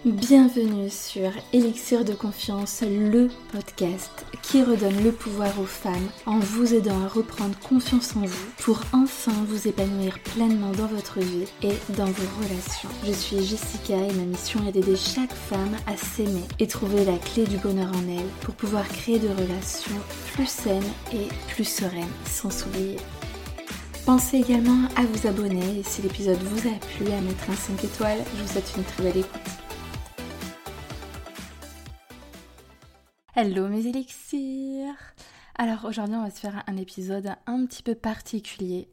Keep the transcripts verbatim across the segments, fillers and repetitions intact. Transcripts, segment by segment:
Bienvenue sur Élixir de Confiance, le podcast qui redonne le pouvoir aux femmes en vous aidant à reprendre confiance en vous pour enfin vous épanouir pleinement dans votre vie et dans vos relations. Je suis Jessica et ma mission est d'aider chaque femme à s'aimer et trouver la clé du bonheur en elle pour pouvoir créer des relations plus saines et plus sereines sans s'oublier. Pensez également à vous abonner et si l'épisode vous a plu, à mettre un cinq étoiles. Je vous souhaite une très belle écoute. Hello mes élixirs. Alors aujourd'hui on va se faire un épisode un petit peu particulier.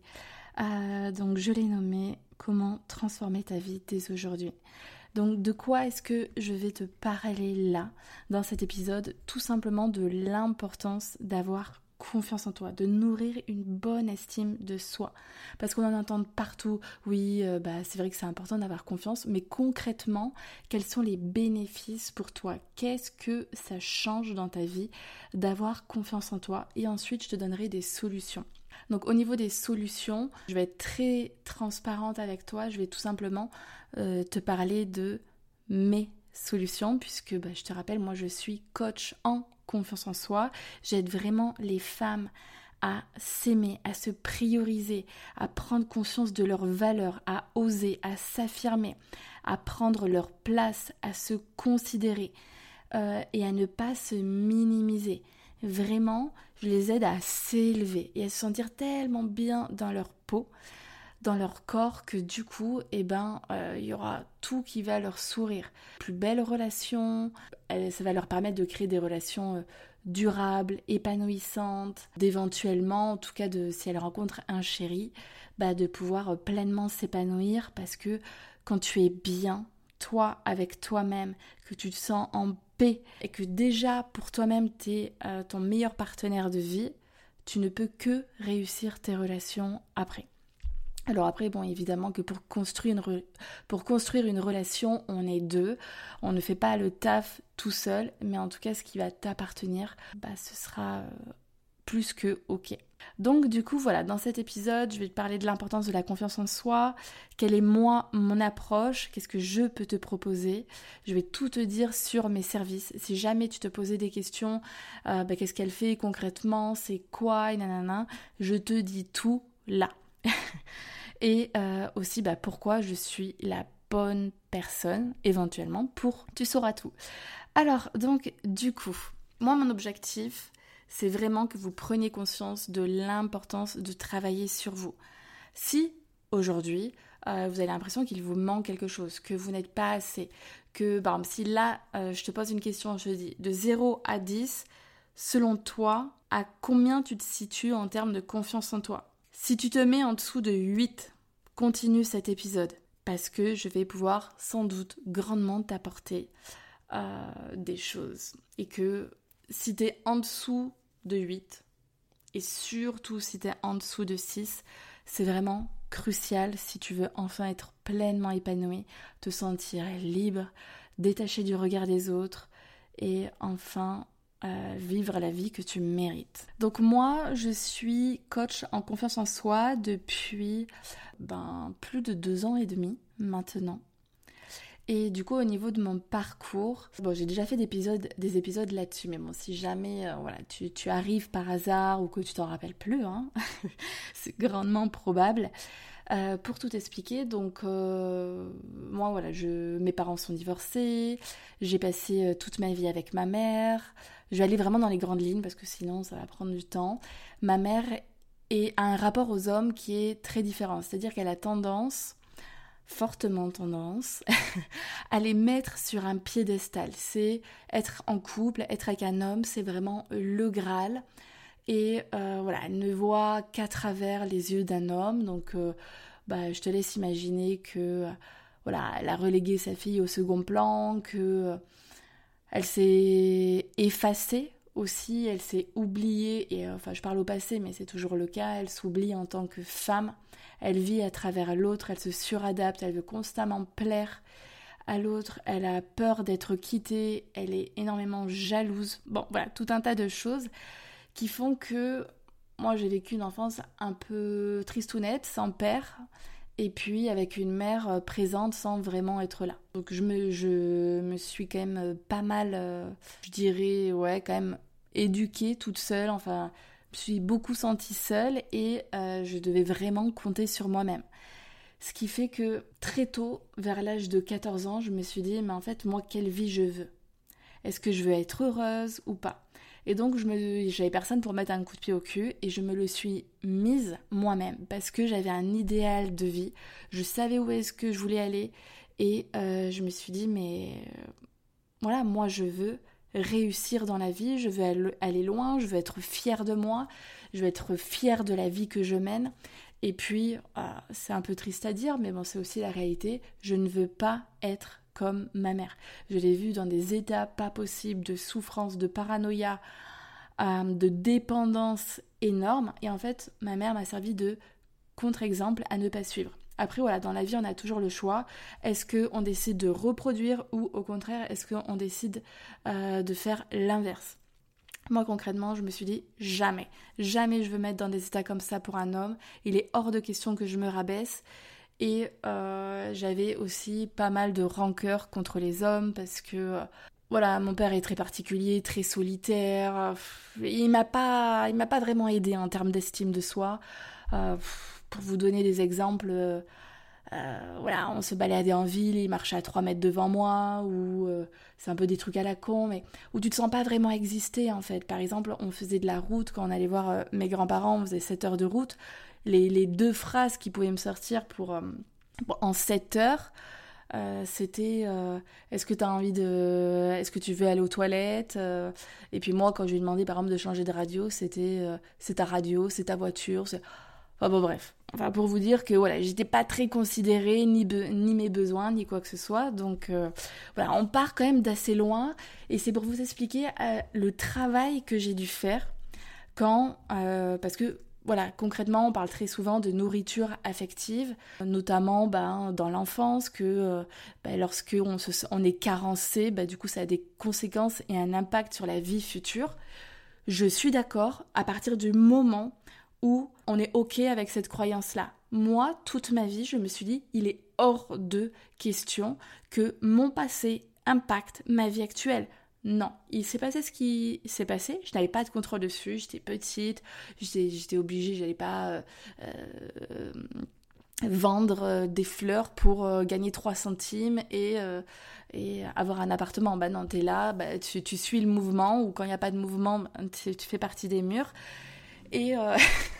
Euh, donc je l'ai nommé comment transformer ta vie dès aujourd'hui. Donc de quoi est-ce que je vais te parler là dans cet épisode? Tout simplement de l'importance d'avoir confiance en toi, de nourrir une bonne estime de soi. Parce qu'on en entend partout, oui, euh, bah, c'est vrai que c'est important d'avoir confiance, mais concrètement, quels sont les bénéfices pour toi? Qu'est-ce que ça change dans ta vie d'avoir confiance en toi? Et ensuite, je te donnerai des solutions. Donc au niveau des solutions, je vais être très transparente avec toi, je vais tout simplement euh, te parler de mes solutions, puisque bah, je te rappelle, moi je suis coach en confiance en soi. J'aide vraiment les femmes à s'aimer, à se prioriser, à prendre conscience de leurs valeurs, à oser, à s'affirmer, à prendre leur place, à se considérer euh, et à ne pas se minimiser. Vraiment, je les aide à s'élever et à se sentir tellement bien dans leur peau, dans leur corps, que du coup, eh ben, euh, il y aura tout qui va leur sourire. Plus belles relations, ça va leur permettre de créer des relations euh, durables, épanouissantes, d'éventuellement, en tout cas, de, si elles rencontrent un chéri, bah, de pouvoir euh, pleinement s'épanouir, parce que quand tu es bien, toi, avec toi-même, que tu te sens en paix, et que déjà, pour toi-même, tu es euh, ton meilleur partenaire de vie, tu ne peux que réussir tes relations après. Alors après, bon, évidemment que pour construire, une re... pour construire une relation, on est deux. On ne fait pas le taf tout seul, mais en tout cas, ce qui va t'appartenir, bah, ce sera euh, plus que ok. Donc du coup, voilà, dans cet épisode, je vais te parler de l'importance de la confiance en soi, quelle est moi, mon approche, qu'est-ce que je peux te proposer. Je vais tout te dire sur mes services. Si jamais tu te posais des questions, euh, bah, qu'est-ce qu'elle fait concrètement, c'est quoi, et nanana, je te dis tout là. Et euh, aussi bah, pourquoi je suis la bonne personne éventuellement pour tu sauras tout. Alors donc du coup, moi mon objectif c'est vraiment que vous preniez conscience de l'importance de travailler sur vous. Si aujourd'hui euh, vous avez l'impression qu'il vous manque quelque chose, que vous n'êtes pas assez, que par exemple si là euh, je te pose une question, je te dis de zéro à dix, selon toi, à combien tu te situes en termes de confiance en toi? Si tu te mets en dessous de huit, continue cet épisode parce que je vais pouvoir sans doute grandement t'apporter euh, des choses. Et que si tu es en dessous de huit et surtout si tu es en dessous de six, c'est vraiment crucial si tu veux enfin être pleinement épanoui, te sentir libre, détaché du regard des autres et enfin Euh, vivre la vie que tu mérites. Donc moi, je suis coach en confiance en soi depuis ben, plus de deux ans et demi maintenant. Et du coup, au niveau de mon parcours, bon, j'ai déjà fait des épisodes, des épisodes là-dessus, mais bon, si jamais euh, voilà, tu, tu arrives par hasard ou que tu t'en rappelles plus, hein, c'est grandement probable. Euh, pour tout expliquer, donc euh, moi voilà, je, mes parents sont divorcés, j'ai passé euh, toute ma vie avec ma mère, je vais aller vraiment dans les grandes lignes parce que sinon ça va prendre du temps. Ma mère est, a un rapport aux hommes qui est très différent, c'est-à-dire qu'elle a tendance, fortement tendance, à les mettre sur un piédestal. C'est être en couple, être avec un homme, c'est vraiment le Graal. Et euh, voilà, elle ne voit qu'à travers les yeux d'un homme, donc euh, bah, je te laisse imaginer que euh, voilà, elle a relégué sa fille au second plan, que euh, elle s'est effacée aussi, elle s'est oubliée, et euh, enfin je parle au passé, mais c'est toujours le cas, elle s'oublie en tant que femme, elle vit à travers l'autre, elle se suradapte, elle veut constamment plaire à l'autre, elle a peur d'être quittée, elle est énormément jalouse, bon voilà, tout un tas de choses qui font que moi j'ai vécu une enfance un peu tristounette, sans père, et puis avec une mère présente sans vraiment être là. Donc je me, je me suis quand même pas mal, euh, je dirais, ouais, quand même éduquée toute seule, enfin, je me suis beaucoup sentie seule et euh, je devais vraiment compter sur moi-même. Ce qui fait que très tôt, vers l'âge de quatorze ans, je me suis dit, mais en fait, moi, quelle vie je veux ? Est-ce que je veux être heureuse ou pas ? Et donc, je me, j'avais personne pour mettre un coup de pied au cul et je me le suis mise moi-même parce que j'avais un idéal de vie. Je savais où est-ce que je voulais aller et euh, je me suis dit, mais euh, voilà, moi, je veux réussir dans la vie, je veux aller loin, je veux être fière de moi, je veux être fière de la vie que je mène. Et puis, euh, c'est un peu triste à dire, mais bon, c'est aussi la réalité, je ne veux pas être comme ma mère. Je l'ai vue dans des états pas possibles de souffrance, de paranoïa, euh, de dépendance énorme. Et en fait, ma mère m'a servi de contre-exemple à ne pas suivre. Après, voilà, dans la vie, on a toujours le choix. Est-ce qu'on décide de reproduire ou au contraire, est-ce qu'on décide euh, de faire l'inverse ? Moi, concrètement, je me suis dit jamais, jamais je veux mettre dans des états comme ça pour un homme. Il est hors de question que je me rabaisse. Et euh, j'avais aussi pas mal de rancœur contre les hommes parce que, euh, voilà, mon père est très particulier, très solitaire. Il m'a pas, il m'a pas vraiment aidé en termes d'estime de soi. Euh, pour vous donner des exemples, euh, euh, voilà, on se baladait en ville, il marchait à trois mètres devant moi, ou euh, c'est un peu des trucs à la con, mais où tu te sens pas vraiment exister en fait. Par exemple, on faisait de la route quand on allait voir euh, mes grands-parents, on faisait sept heures de route. Les, les deux phrases qui pouvaient me sortir pour, euh, pour en sept heures, euh, c'était euh, est-ce que tu as envie de. Est-ce que tu veux aller aux toilettes euh, Et puis moi, quand je lui ai demandé par exemple de changer de radio, c'était euh, c'est ta radio, c'est ta voiture, c'est. Enfin bon, bref. Enfin, pour vous dire que voilà, j'étais pas très considérée, ni, be- ni mes besoins, ni quoi que ce soit. Donc euh, voilà, on part quand même d'assez loin. Et c'est pour vous expliquer euh, le travail que j'ai dû faire quand. Euh, parce que voilà, concrètement, on parle très souvent de nourriture affective, notamment ben, dans l'enfance, que euh, ben, lorsque on, se, on est carencé, ben, du coup, ça a des conséquences et un impact sur la vie future. Je suis d'accord à partir du moment où on est OK avec cette croyance-là. Moi, toute ma vie, je me suis dit, il est hors de question que mon passé impacte ma vie actuelle. Non, il s'est passé ce qui s'est passé, je n'avais pas de contrôle dessus, j'étais petite, j'étais, j'étais obligée, j'allais pas euh, euh, vendre des fleurs pour euh, gagner trois centimes et, euh, et avoir un appartement. Bah non, t'es là, bah, tu, tu suis le mouvement, ou quand il n'y a pas de mouvement, tu, tu fais partie des murs. Et, euh...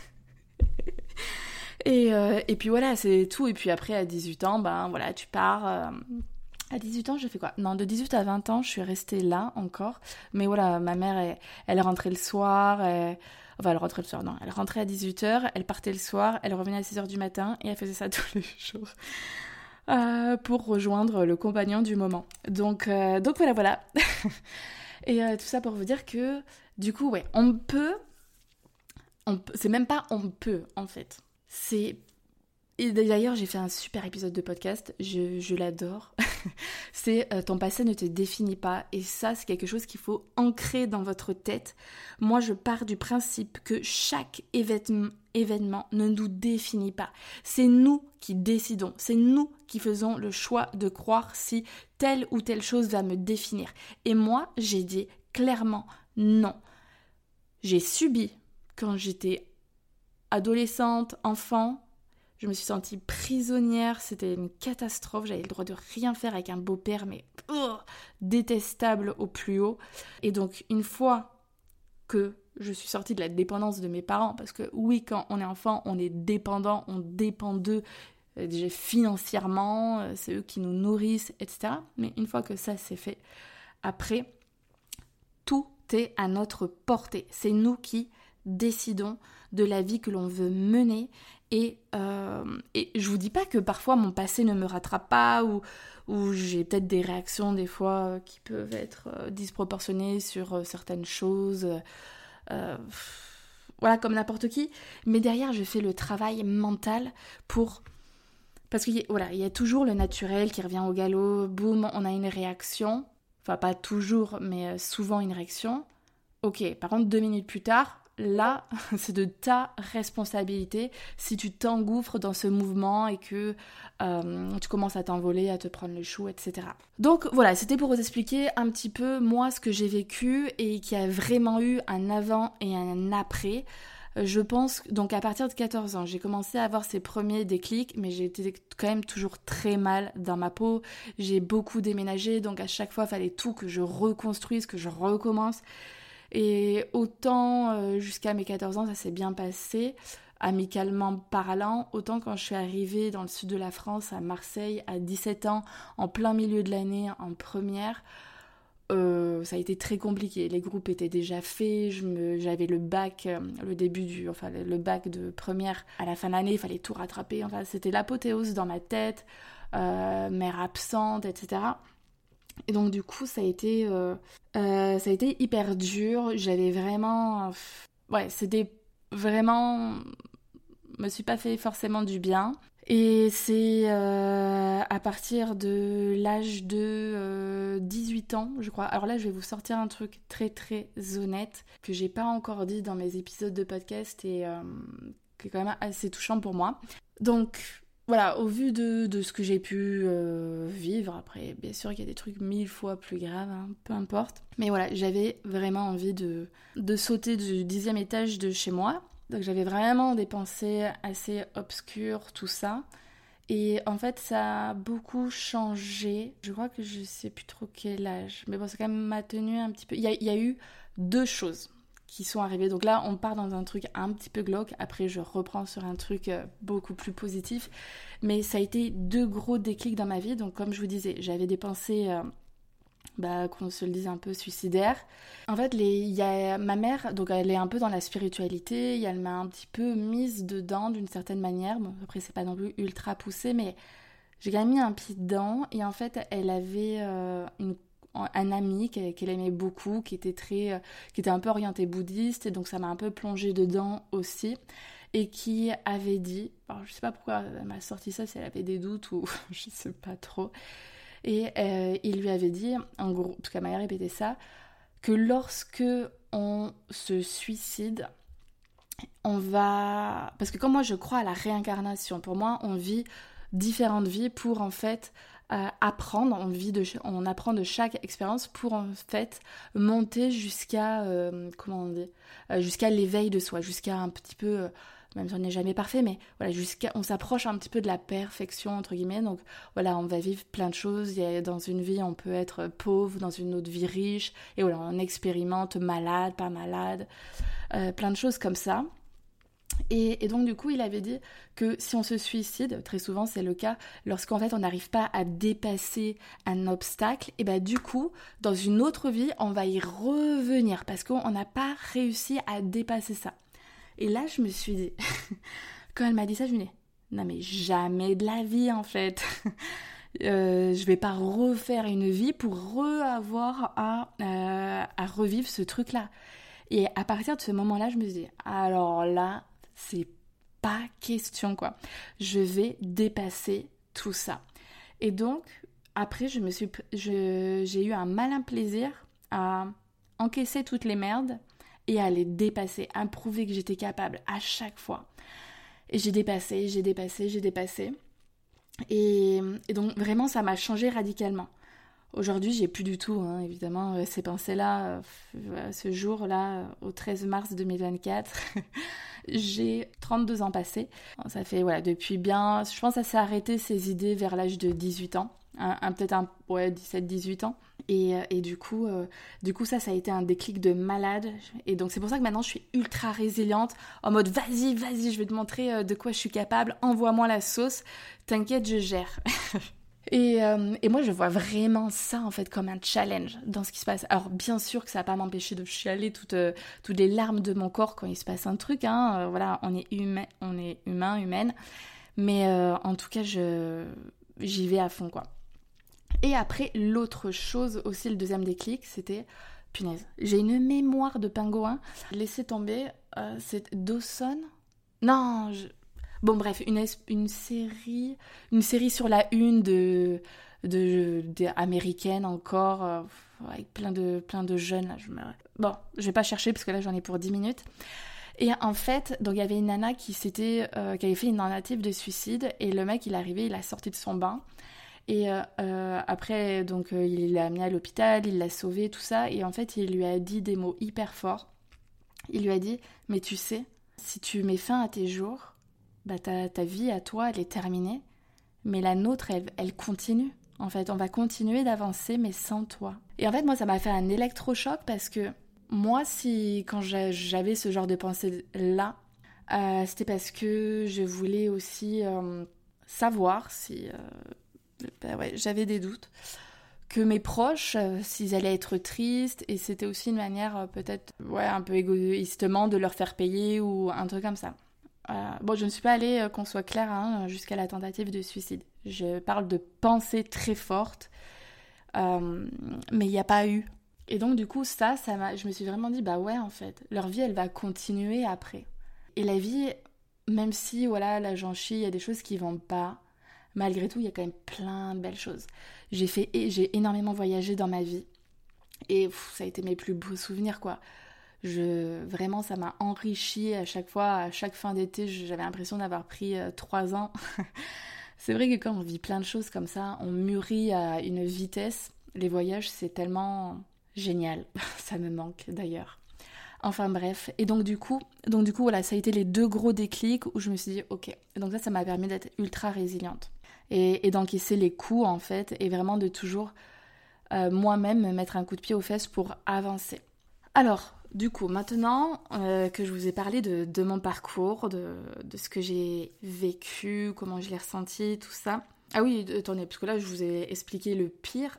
et, euh, et puis voilà, c'est tout. Et puis après, à dix-huit ans, ben voilà, tu pars. Euh... À dix-huit ans, j'ai fait quoi ? Non, de dix-huit à vingt ans, je suis restée là encore. Mais voilà, ma mère, elle, elle rentrait le soir. Elle... Enfin, elle rentrait le soir, non. Elle rentrait à dix-huit heures, elle partait le soir, elle revenait à six heures du matin et elle faisait ça tous les jours. Euh, pour rejoindre le compagnon du moment. Donc, euh, donc voilà, voilà. Et euh, tout ça pour vous dire que, du coup, ouais, on peut... On peut, c'est même pas on peut en fait. C'est et d'ailleurs j'ai fait un super épisode de podcast, je, je l'adore. C'est euh, ton passé ne te définit pas et ça c'est quelque chose qu'il faut ancrer dans votre tête. Moi je pars du principe que chaque événement, événement ne nous définit pas. C'est nous qui décidons, c'est nous qui faisons le choix de croire si telle ou telle chose va me définir. Et moi j'ai dit clairement non. J'ai subi. Quand j'étais adolescente, enfant, je me suis sentie prisonnière, c'était une catastrophe, j'avais le droit de rien faire avec un beau-père, mais oh, détestable au plus haut. Et donc, une fois que je suis sortie de la dépendance de mes parents, parce que oui, quand on est enfant, on est dépendant, on dépend d'eux, euh, déjà financièrement, euh, c'est eux qui nous nourrissent, et cetera. Mais une fois que ça c'est fait, après, tout est à notre portée. C'est nous qui décidons de la vie que l'on veut mener et, euh, et je vous dis pas que parfois mon passé ne me rattrape pas ou, ou j'ai peut-être des réactions des fois qui peuvent être euh, disproportionnées sur euh, certaines choses euh, voilà comme n'importe qui, mais derrière je fais le travail mental pour parce qu'il y a, voilà, il y a toujours le naturel qui revient au galop, boum, on a une réaction, enfin pas toujours mais souvent une réaction. Ok, par contre, deux minutes plus tard, là, c'est de ta responsabilité si tu t'engouffres dans ce mouvement et que euh, tu commences à t'envoler, à te prendre le chou, et cetera. Donc voilà, c'était pour vous expliquer un petit peu moi ce que j'ai vécu et qui a vraiment eu un avant et un après. Je pense, donc à partir de quatorze ans, j'ai commencé à avoir ces premiers déclics, mais j'ai été quand même toujours très mal dans ma peau. J'ai beaucoup déménagé, donc à chaque fois, il fallait tout que je reconstruise, que je recommence. Et autant euh, jusqu'à mes quatorze ans, ça s'est bien passé, amicalement parlant, autant quand je suis arrivée dans le sud de la France, à Marseille, à dix-sept ans, en plein milieu de l'année, en première, Euh, ça a été très compliqué. Les groupes étaient déjà faits, je me, j'avais le bac, euh, le début du, enfin le bac de première à la fin de l'année, il fallait tout rattraper. Enfin, c'était l'apothéose dans ma tête, euh, mère absente, et cetera. Et donc du coup, ça a été, euh, euh, ça a été hyper dur. J'avais vraiment, euh, ouais, c'était vraiment, me suis pas fait forcément du bien. Et c'est euh, à partir de l'âge de euh, dix-huit ans, je crois. Alors là, je vais vous sortir un truc très très honnête que j'ai pas encore dit dans mes épisodes de podcast et euh, qui est quand même assez touchant pour moi. Donc voilà, au vu de, de ce que j'ai pu euh, vivre, après bien sûr qu'il y a des trucs mille fois plus graves, hein, peu importe. Mais voilà, j'avais vraiment envie de, de sauter du dixième étage de chez moi. Donc j'avais vraiment des pensées assez obscures, tout ça. Et en fait, ça a beaucoup changé. Je crois que je sais plus trop quel âge. Mais bon, ça quand même m'a tenu un petit peu. Il y a, il y a eu deux choses qui sont arrivées. Donc là, on part dans un truc un petit peu glauque. Après, je reprends sur un truc beaucoup plus positif. Mais ça a été deux gros déclics dans ma vie. Donc comme je vous disais, j'avais des pensées... Euh, bah, qu'on se le dise un peu suicidaire. En fait, les, y a ma mère, donc elle est un peu dans la spiritualité, et elle m'a un petit peu mise dedans d'une certaine manière. Bon, après, c'est pas non plus ultra poussé, mais j'ai quand même mis un pied dedans. Et en fait, elle avait euh, une, un ami qu'elle, qu'elle aimait beaucoup, qui était très, euh, qui était un peu orienté bouddhiste, et donc ça m'a un peu plongée dedans aussi. Et qui avait dit, alors je sais pas pourquoi elle m'a sorti ça, si elle avait des doutes ou je sais pas trop. Et euh, il lui avait dit, en gros, parce qu'elle m'a répété ça, que lorsque on se suicide, on va... Parce que comme moi je crois à la réincarnation, pour moi on vit différentes vies pour en fait euh, apprendre, on, vit de, on apprend de chaque expérience pour en fait monter jusqu'à, euh, comment on dit, euh, jusqu'à l'éveil de soi, jusqu'à un petit peu... Euh, même si on n'est jamais parfait, mais voilà, jusqu'à, on s'approche un petit peu de la perfection, entre guillemets, donc voilà, on va vivre plein de choses, il y a, dans une vie, on peut être pauvre, dans une autre vie riche, et voilà, on expérimente malade, pas malade, euh, plein de choses comme ça. Et, et donc du coup, il avait dit que si on se suicide, très souvent c'est le cas, lorsqu'en fait on n'arrive pas à dépasser un obstacle, et bah du coup, dans une autre vie, on va y revenir, parce qu'on n'a pas réussi à dépasser ça. Et là, je me suis dit, quand elle m'a dit ça, je me dis, non mais jamais de la vie en fait. euh, je vais pas refaire une vie pour re-avoir à, euh, à revivre ce truc-là. Et à partir de ce moment-là, je me suis dit, alors là, c'est pas question quoi. Je vais dépasser tout ça. Et donc, après, je me suis, je, j'ai eu un malin plaisir à encaisser toutes les merdes et à les dépasser, à prouver que j'étais capable à chaque fois. Et j'ai dépassé, j'ai dépassé, j'ai dépassé. Et, et donc vraiment, ça m'a changé radicalement. Aujourd'hui, j'ai plus du tout, hein, évidemment, ces pensées-là. Euh, ce jour-là, au treize mars deux mille vingt-quatre, j'ai trente-deux ans passés. Ça fait, voilà, depuis bien... Je pense que ça s'est arrêté, ces idées, vers l'âge de dix-huit ans. Un, un, peut-être un, ouais, dix-sept dix-huit ans. Et, et du coup, euh, du coup, ça, ça a été un déclic de malade. Et donc, c'est pour ça que maintenant, je suis ultra résiliente, en mode, vas-y, vas-y, je vais te montrer de quoi je suis capable, envoie-moi la sauce, t'inquiète, je gère. Et, euh, et moi, je vois vraiment ça, en fait, comme un challenge dans ce qui se passe. Alors, bien sûr que ça va pas m'empêcher de chialer toutes, euh, toutes les larmes de mon corps quand il se passe un truc, hein. Euh, voilà, on est humain, on est humain, humaine. Mais euh, en tout cas, je, j'y vais à fond, quoi. Et après, l'autre chose aussi, le deuxième déclic, c'était... Punaise, j'ai une mémoire de pingouin. Laissez tomber, euh, c'est Dawson. Non, je... Bon bref, une, es- une série une série sur la une de, de, de- américaine encore, euh, avec plein de, plein de jeunes. Là, je me... Bon, je vais pas chercher parce que là j'en ai pour dix minutes. Et en fait, donc il y avait une nana qui, s'était, euh, qui avait fait une tentative de suicide et le mec il est arrivé, il l'a sorti de son bain. Et euh, euh, après, donc, euh, il l'a mis à l'hôpital, il l'a sauvé, tout ça. Et en fait, il lui a dit des mots hyper forts. Il lui a dit, mais tu sais, si tu mets fin à tes jours, bah ta, ta vie à toi, elle est terminée. Mais la nôtre, elle, elle continue. En fait, on va continuer d'avancer, mais sans toi. Et en fait, moi, ça m'a fait un électrochoc parce que moi, si quand j'a- j'avais ce genre de pensée-là, euh, c'était parce que je voulais aussi euh, savoir si... euh, bah ouais, j'avais des doutes. Que mes proches, euh, s'ils allaient être tristes, et c'était aussi une manière euh, peut-être, ouais, un peu égoïstement de leur faire payer ou un truc comme ça. Euh, bon, je ne suis pas allée, euh, qu'on soit clair, hein, jusqu'à la tentative de suicide. Je parle de pensées très fortes, euh, mais il n'y a pas eu. Et donc, du coup, ça, ça m'a, je me suis vraiment dit, bah ouais, en fait, leur vie, elle va continuer après. Et la vie, même si, voilà, là, j'en chie, il y a des choses qui vont pas, malgré tout, il y a quand même plein de belles choses. J'ai fait, j'ai énormément voyagé dans ma vie. Et pff, ça a été mes plus beaux souvenirs, quoi. Je, vraiment, ça m'a enrichi à chaque fois, à chaque fin d'été, j'avais l'impression d'avoir pris euh, trois ans. C'est vrai que quand on vit plein de choses comme ça, on mûrit à une vitesse. Les voyages, c'est tellement génial. Ça me manque d'ailleurs. Enfin bref, et donc du coup, donc du coup voilà, ça a été les deux gros déclics où je me suis dit ok. Et donc ça, ça m'a permis d'être ultra résiliente et, et d'encaisser les coups en fait, et vraiment de toujours euh, moi-même me mettre un coup de pied aux fesses pour avancer. Alors, du coup, maintenant euh, que je vous ai parlé de, de mon parcours, de, de ce que j'ai vécu, comment je l'ai ressenti, tout ça. Ah oui, attendez, parce que là, je vous ai expliqué le pire.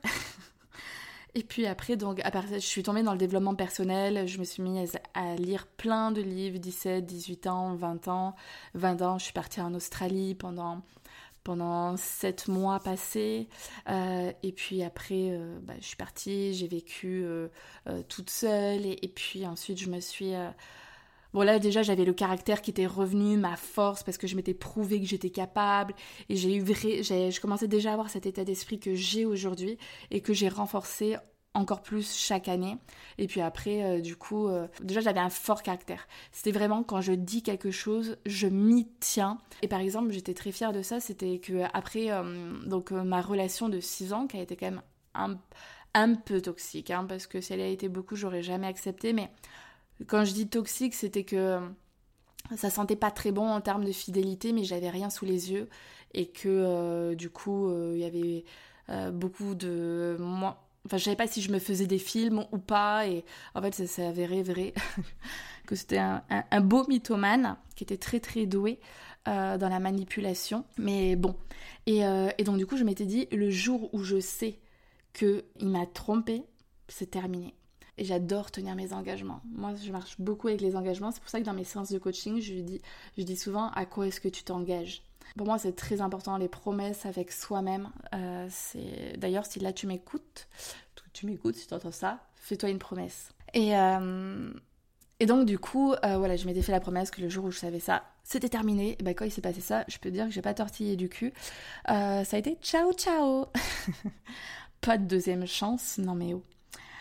Et puis après, donc, à part ça, je suis tombée dans le développement personnel, je me suis mise à lire plein de livres, dix-sept, dix-huit ans, vingt ans. vingt ans, je suis partie en Australie pendant pendant sept mois passés. Euh, et puis après, euh, bah, je suis partie, j'ai vécu euh, euh, toute seule. Et, et puis ensuite, je me suis... euh, Bon là, déjà, j'avais le caractère qui était revenu, ma force, parce que je m'étais prouvé que j'étais capable. Et j'ai eu vrai... j'ai... je commençais déjà à avoir cet état d'esprit que j'ai aujourd'hui et que j'ai renforcé encore plus chaque année. Et puis après, euh, du coup, euh, déjà j'avais un fort caractère. C'était vraiment quand je dis quelque chose, je m'y tiens. Et par exemple, j'étais très fière de ça, c'était que après euh, donc euh, ma relation de six ans, qui a été quand même un, un peu toxique, hein, parce que si elle a été beaucoup, j'aurais jamais accepté. Mais quand je dis toxique, c'était que euh, ça sentait pas très bon en termes de fidélité, mais j'avais rien sous les yeux. Et que euh, du coup, il euh, y avait euh, beaucoup de... Moi, enfin, je savais pas si je me faisais des films ou pas. Et en fait, ça s'est avéré vrai que c'était un, un, un beau mythomane qui était très très doué euh, dans la manipulation. Mais bon. Et, euh, et donc du coup, je m'étais dit, le jour où je sais qu'il m'a trompée, c'est terminé. Et j'adore tenir mes engagements. Moi, je marche beaucoup avec les engagements. C'est pour ça que dans mes séances de coaching, je dis, je dis souvent à quoi est-ce que tu t'engages. Pour moi, c'est très important, les promesses avec soi-même. Euh, c'est... D'ailleurs, si là tu m'écoutes, tu m'écoutes, si tu entends ça, fais-toi une promesse. Et, euh... et donc, du coup, euh, voilà, je m'étais fait la promesse que le jour où je savais ça, c'était terminé. Et ben, quand il s'est passé ça, je peux dire que j'ai pas tortillé du cul. Euh, ça a été ciao, ciao. Pas de deuxième chance, non mais oh.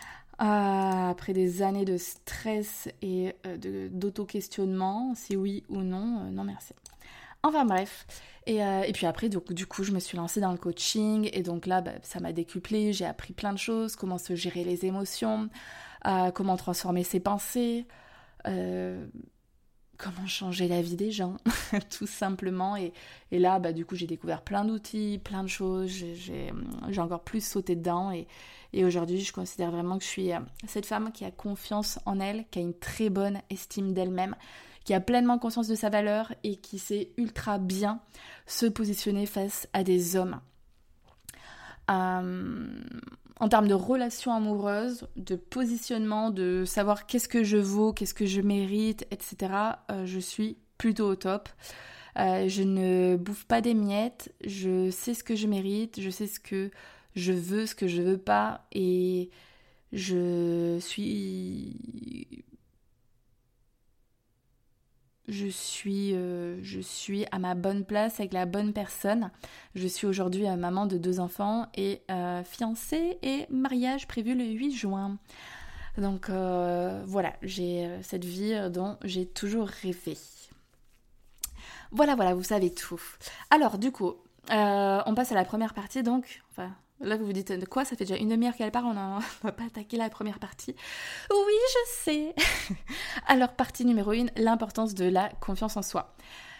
Euh, après des années de stress et euh, de, d'auto-questionnement, si oui ou non, euh, non merci. Enfin bref. Et, euh, et puis après, donc, du coup, je me suis lancée dans le coaching. Et donc là, bah, ça m'a décuplé. J'ai appris plein de choses. Comment se gérer les émotions. Euh, comment transformer ses pensées. Euh, comment changer la vie des gens. Tout simplement. Et, et là, bah, du coup, j'ai découvert plein d'outils, plein de choses. J'ai, j'ai, j'ai encore plus sauté dedans. Et, et aujourd'hui, je considère vraiment que je suis cette femme qui a confiance en elle, qui a une très bonne estime d'elle-même, qui a pleinement conscience de sa valeur et qui sait ultra bien se positionner face à des hommes. Euh, en termes de relations amoureuses, de positionnement, de savoir qu'est-ce que je vaux, qu'est-ce que je mérite, et cetera, euh, je suis plutôt au top. Euh, je ne bouffe pas des miettes, je sais ce que je mérite, je sais ce que je veux, ce que je veux pas, et je suis je suis, euh, je suis à ma bonne place avec la bonne personne. Je suis aujourd'hui euh, maman de deux enfants et euh, fiancée et mariage prévu le huit juin. Donc euh, voilà, j'ai euh, cette vie dont j'ai toujours rêvé. Voilà, voilà, vous savez tout. Alors du coup, euh, on passe à la première partie donc... Enfin, là, vous vous dites, de quoi? Ça fait déjà une demi-heure qu'elle part, on ne va pas attaquer la première partie. Oui, je sais. Alors, partie numéro une, l'importance de la confiance en soi.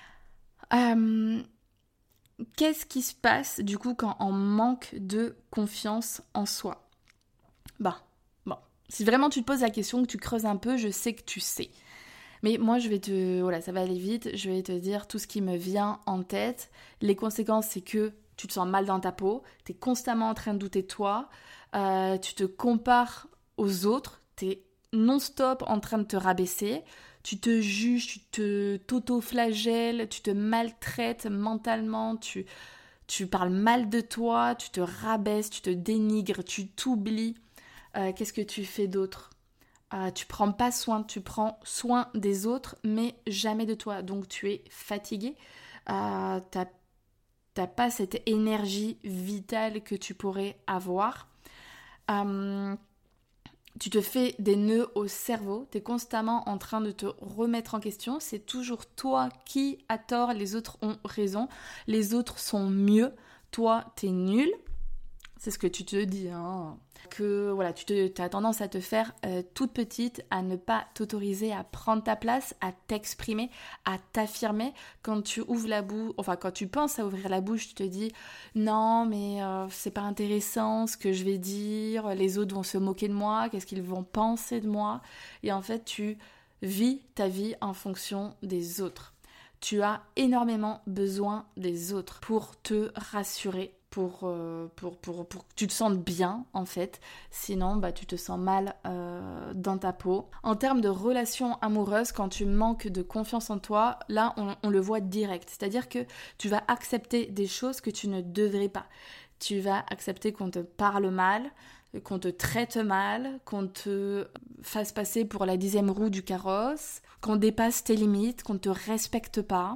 Euh, qu'est-ce qui se passe, du coup, quand on manque de confiance en soi? Bah, bon. Si vraiment tu te poses la question, que tu creuses un peu, je sais que tu sais. Mais moi, je vais te... Voilà, ça va aller vite. Je vais te dire tout ce qui me vient en tête. Les conséquences, c'est que tu te sens mal dans ta peau, tu es constamment en train de douter de toi, euh, tu te compares aux autres, tu es non-stop en train de te rabaisser, tu te juges, tu te t'auto-flagelles, tu te maltraites mentalement, tu, tu parles mal de toi, tu te rabaisses, tu te dénigres, tu t'oublies. Euh, qu'est-ce que tu fais d'autre? Euh, tu prends pas soin, tu prends soin des autres, mais jamais de toi. Donc tu es fatigué, euh, t'as T'as pas cette énergie vitale que tu pourrais avoir. Euh, tu te fais des nœuds au cerveau. T'es constamment en train de te remettre en question. C'est toujours toi qui as tort, les autres ont raison. Les autres sont mieux. Toi, t'es nul. C'est ce que tu te dis, hein. Que voilà, tu te, as tendance à te faire euh, toute petite, à ne pas t'autoriser à prendre ta place, à t'exprimer, à t'affirmer. Quand tu ouvres la bouche, enfin quand tu penses à ouvrir la bouche, tu te dis non mais euh, c'est pas intéressant ce que je vais dire, les autres vont se moquer de moi, qu'est-ce qu'ils vont penser de moi? Et en fait tu vis ta vie en fonction des autres. Tu as énormément besoin des autres pour te rassurer. Pour, euh, pour, pour, pour que tu te sentes bien en fait, sinon bah, tu te sens mal euh, dans ta peau. En termes de relations amoureuses, quand tu manques de confiance en toi, là on, on le voit direct, c'est-à-dire que tu vas accepter des choses que tu ne devrais pas. Tu vas accepter qu'on te parle mal, qu'on te traite mal, qu'on te fasse passer pour la dixième roue du carrosse, qu'on dépasse tes limites, qu'on ne te respecte pas.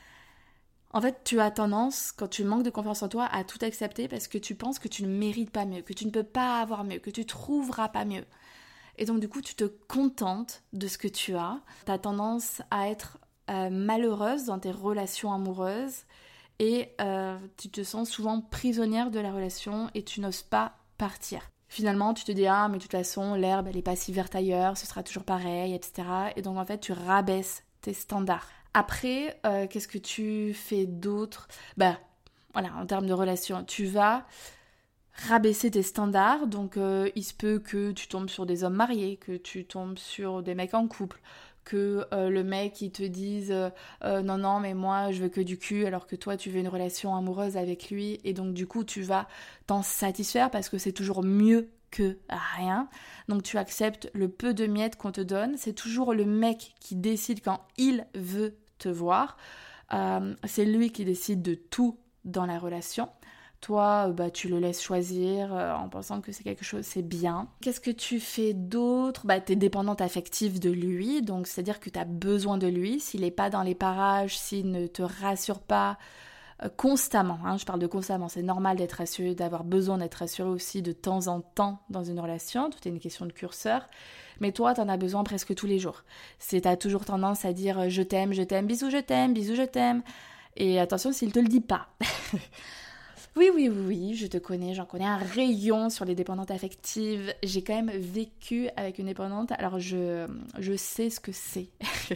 En fait, tu as tendance, quand tu manques de confiance en toi, à tout accepter parce que tu penses que tu ne mérites pas mieux, que tu ne peux pas avoir mieux, que tu ne trouveras pas mieux. Et donc, du coup, tu te contentes de ce que tu as. Tu as tendance à être euh, malheureuse dans tes relations amoureuses et euh, tu te sens souvent prisonnière de la relation et tu n'oses pas partir. Finalement, tu te dis « Ah, mais de toute façon, l'herbe, elle n'est pas si verte ailleurs, ce sera toujours pareil, et cetera » Et donc, en fait, tu rabaisses tes standards. Après, euh, qu'est-ce que tu fais d'autre? Bah, voilà, en termes de relation, tu vas rabaisser tes standards. Donc, euh, il se peut que tu tombes sur des hommes mariés, que tu tombes sur des mecs en couple, que euh, le mec, il te dise euh, « Non, non, mais moi, je veux que du cul », alors que toi, tu veux une relation amoureuse avec lui. Et donc, du coup, tu vas t'en satisfaire parce que c'est toujours mieux que rien. Donc tu acceptes le peu de miettes qu'on te donne. C'est toujours le mec qui décide quand il veut te voir. Euh, c'est lui qui décide de tout dans la relation. Toi, bah, tu le laisses choisir euh, en pensant que c'est quelque chose, c'est bien. Qu'est-ce que tu fais d'autre? Bah, t'es dépendante affective de lui, donc c'est-à-dire que t'as besoin de lui. S'il n'est pas dans les parages, s'il ne te rassure pas, constamment, hein, je parle de constamment, c'est normal d'être rassuré, d'avoir besoin d'être rassuré aussi de temps en temps dans une relation, tout est une question de curseur, mais toi t'en as besoin presque tous les jours. C'est, t'as toujours tendance à dire je t'aime, je t'aime, bisous, je t'aime, bisous, je t'aime, et attention s'il te le dit pas. Oui, oui, oui, oui, je te connais, j'en connais un rayon sur les dépendantes affectives, j'ai quand même vécu avec une dépendante, alors je, je sais ce que c'est.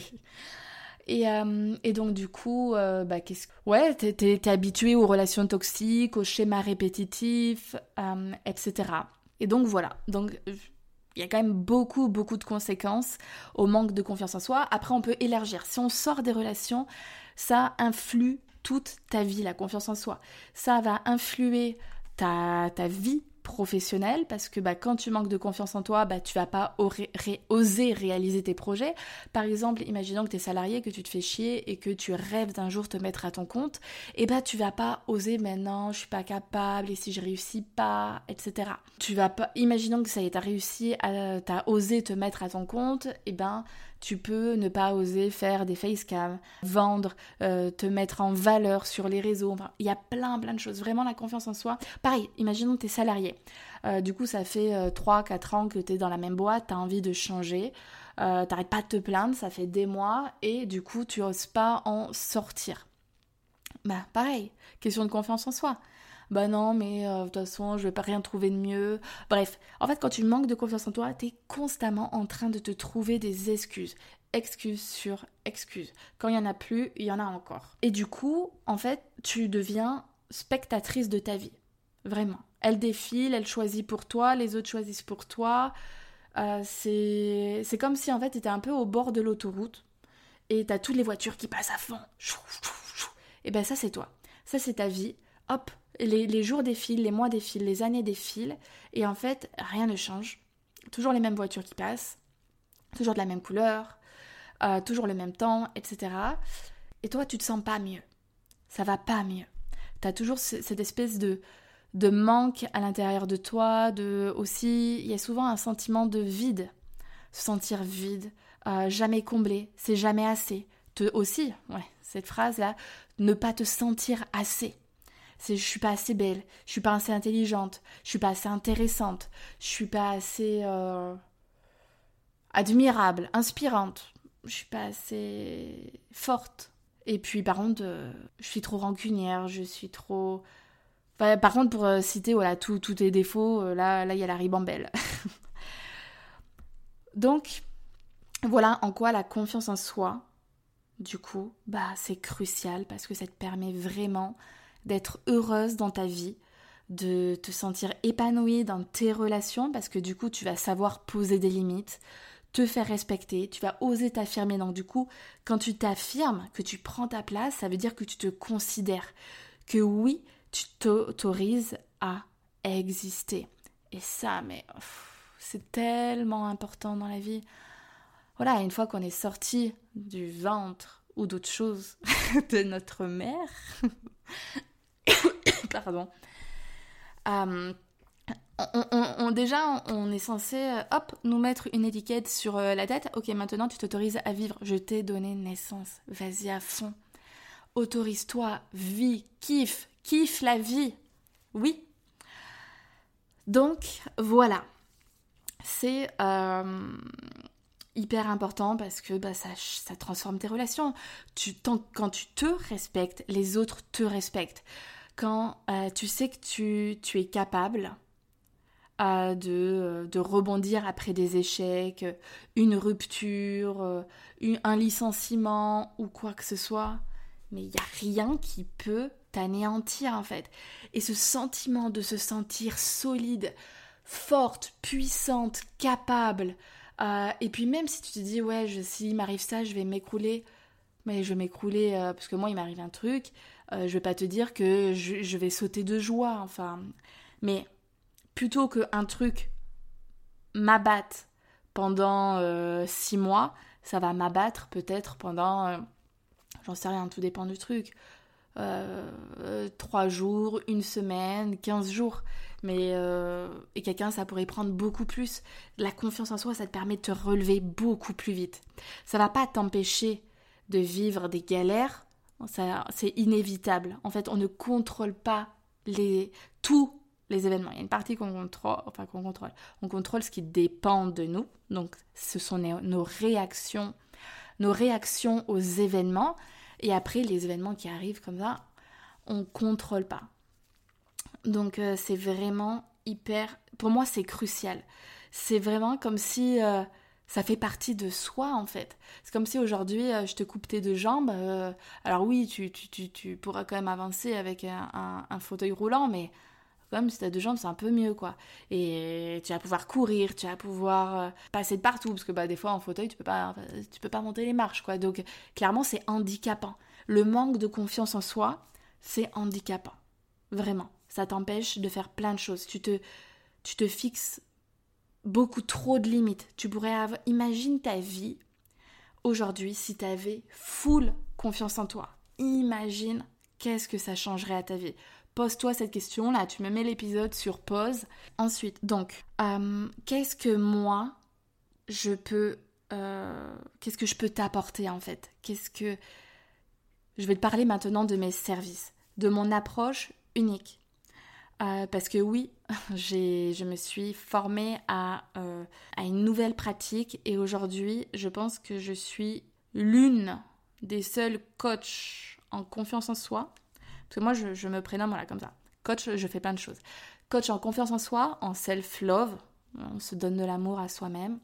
Et, euh, et donc du coup, euh, bah, qu'est-ce... ouais, t'es, t'es, t'es habitué aux relations toxiques, aux schémas répétitifs, euh, et cetera. Et donc voilà, donc il y a quand même beaucoup, beaucoup de conséquences au manque de confiance en soi. Après, on peut élargir. Si on sort des relations, ça influe toute ta vie, la confiance en soi. Ça va influer ta, ta vie professionnelle parce que bah, quand tu manques de confiance en toi, bah, tu vas pas oré- ré- oser réaliser tes projets. Par exemple, imaginons que tu es salarié, que tu te fais chier et que tu rêves d'un jour te mettre à ton compte, et bah tu vas pas oser maintenant, je suis pas capable, et si je réussis pas, et cetera. Tu vas pas, imaginons que ça y est, t'as réussi, à, t'as osé te mettre à ton compte, et ben Tu peux ne pas oser faire des facecam, vendre, euh, te mettre en valeur sur les réseaux. Enfin, il y a plein, plein de choses. Vraiment, la confiance en soi. Pareil, imaginons que tu es salarié. Euh, du coup, ça fait euh, trois quatre ans que tu es dans la même boîte, tu as envie de changer. Euh, t'arrêtes pas de te plaindre, ça fait des mois. Et du coup, tu oses pas en sortir. Bah, pareil, question de confiance en soi. Bah non, mais euh, de toute façon, je vais pas rien trouver de mieux. Bref, en fait, quand tu manques de confiance en toi, t'es constamment en train de te trouver des excuses. Excuses sur excuses. Quand il y en a plus, il y en a encore. Et du coup, en fait, tu deviens spectatrice de ta vie. Vraiment. Elle défile, elle choisit pour toi, les autres choisissent pour toi. Euh, c'est... c'est comme si, en fait, t'étais un peu au bord de l'autoroute et t'as toutes les voitures qui passent à fond. Et ben ça, c'est toi. Ça, c'est ta vie. Hop, les, les jours défilent, les mois défilent, les années défilent, et en fait, rien ne change. Toujours les mêmes voitures qui passent, toujours de la même couleur, euh, toujours le même temps, et cetera. Et toi, tu te sens pas mieux. Ça va pas mieux. T'as toujours ce, cette espèce de, de manque à l'intérieur de toi, de aussi, il y a souvent un sentiment de vide. Se sentir vide, euh, jamais comblé, c'est jamais assez. Te, aussi, ouais, cette phrase-là, ne pas te sentir assez. C'est je suis pas assez belle, je suis pas assez intelligente, je suis pas assez intéressante, je suis pas assez euh, admirable, inspirante, je suis pas assez forte. Et puis par contre, euh, je suis trop rancunière, je suis trop... Enfin, par contre, pour euh, citer voilà, tous tes défauts, euh, là, là, il y a la ribambelle. Donc, voilà en quoi la confiance en soi, du coup, bah, c'est crucial parce que ça te permet vraiment d'être heureuse dans ta vie, de te sentir épanouie dans tes relations parce que du coup, tu vas savoir poser des limites, te faire respecter, tu vas oser t'affirmer. Donc du coup, quand tu t'affirmes, que tu prends ta place, ça veut dire que tu te considères, que oui, tu t'autorises à exister. Et ça, mais pff, c'est tellement important dans la vie. Voilà, une fois qu'on est sorti du ventre ou d'autre chose de notre mère, pardon, euh, on, on, on, déjà on est censé, euh, hop, nous mettre une étiquette sur euh, la tête. Ok, maintenant tu t'autorises à vivre. Je t'ai donné naissance. Vas-y à fond. Autorise-toi, vis, kiffe, kiffe la vie. Oui. Donc, voilà. C'est... Euh, hyper important parce que bah, ça, ça transforme tes relations. Tu, tant, quand tu te respectes, les autres te respectent. Quand euh, tu sais que tu, tu es capable euh, de, de rebondir après des échecs, une rupture, euh, une, un licenciement ou quoi que ce soit, mais il n'y a rien qui peut t'anéantir en fait. Et ce sentiment de se sentir solide, forte, puissante, capable, Euh, et puis même si tu te dis, ouais, je, s'il m'arrive ça, je vais m'écrouler, mais je vais m'écrouler euh, parce que moi, il m'arrive un truc, euh, je vais pas te dire que je, je vais sauter de joie, enfin. Mais plutôt qu'un truc m'abatte pendant euh, six mois, ça va m'abattre peut-être pendant, euh, j'en sais rien, tout dépend du truc, euh, euh, trois jours, une semaine, quinze jours. Mais euh, et quelqu'un, ça pourrait prendre beaucoup plus. La confiance en soi, ça te permet de te relever beaucoup plus vite. Ça va pas t'empêcher de vivre des galères. Ça, c'est inévitable. En fait, on ne contrôle pas les, tous les événements. Il y a une partie qu'on contrôle, enfin qu'on contrôle. On contrôle ce qui dépend de nous. Donc, ce sont nos, nos réactions, nos réactions aux événements. Et après, les événements qui arrivent comme ça, on ne contrôle pas. Donc euh, c'est vraiment hyper... Pour moi, c'est crucial. C'est vraiment comme si euh, ça fait partie de soi, en fait. C'est comme si aujourd'hui, euh, je te coupe tes deux jambes. Euh, alors oui, tu, tu, tu, tu pourras quand même avancer avec un, un, un fauteuil roulant, mais quand même, si tu as deux jambes, c'est un peu mieux, quoi. Et tu vas pouvoir courir, tu vas pouvoir euh, passer de partout, parce que bah, des fois, en fauteuil, tu peux pas, tu peux pas monter les marches, quoi. Donc, clairement, c'est handicapant. Le manque de confiance en soi, c'est handicapant. Vraiment. Ça t'empêche de faire plein de choses. Tu te, tu te fixes beaucoup trop de limites. Tu pourrais avoir... Imagine ta vie aujourd'hui si tu avais full confiance en toi. Imagine qu'est-ce que ça changerait à ta vie. Pose-toi cette question. Là, tu me mets l'épisode sur pause. Ensuite, donc, euh, qu'est-ce que moi, je peux euh, qu'est-ce que je peux t'apporter en fait? Qu'est-ce que... Je vais te parler maintenant de mes services, de mon approche unique. Euh, parce que oui, j'ai, je me suis formée à, euh, à une nouvelle pratique et aujourd'hui, je pense que je suis l'une des seules coachs en confiance en soi. Parce que moi, je, je me prénomme voilà, comme ça. Coach, je fais plein de choses. Coach en confiance en soi, en self-love, on se donne de l'amour à soi-même.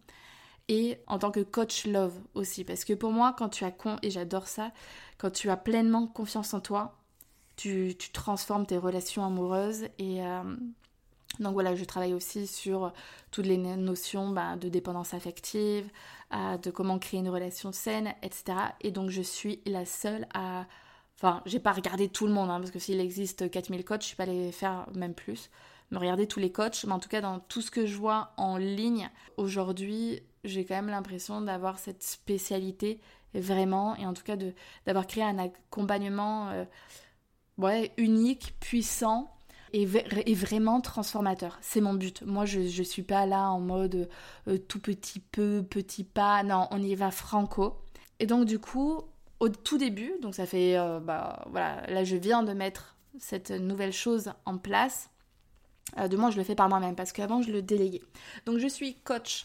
Et en tant que coach love aussi. Parce que pour moi, quand tu as, con, et j'adore ça, quand tu as pleinement confiance en toi, tu, tu transformes tes relations amoureuses. Et euh, donc voilà, je travaille aussi sur toutes les notions bah, de dépendance affective, euh, de comment créer une relation saine, et cetera. Et donc je suis la seule à... Enfin, j'ai pas regardé tout le monde, hein, parce que s'il existe quatre mille coachs, je ne vais pas les faire même plus. Me regarder tous les coachs, mais en tout cas dans tout ce que je vois en ligne, aujourd'hui, j'ai quand même l'impression d'avoir cette spécialité vraiment, et en tout cas de, d'avoir créé un accompagnement euh, ouais, unique, puissant et, v- et vraiment transformateur. C'est mon but. Moi, je ne suis pas là en mode euh, tout petit peu, petit pas. Non, on y va franco. Et donc du coup, au tout début, donc ça fait, euh, bah voilà, là je viens de mettre cette nouvelle chose en place. Euh, de moi, je le fais par moi-même parce qu'avant, je le déléguais. Donc, je suis coach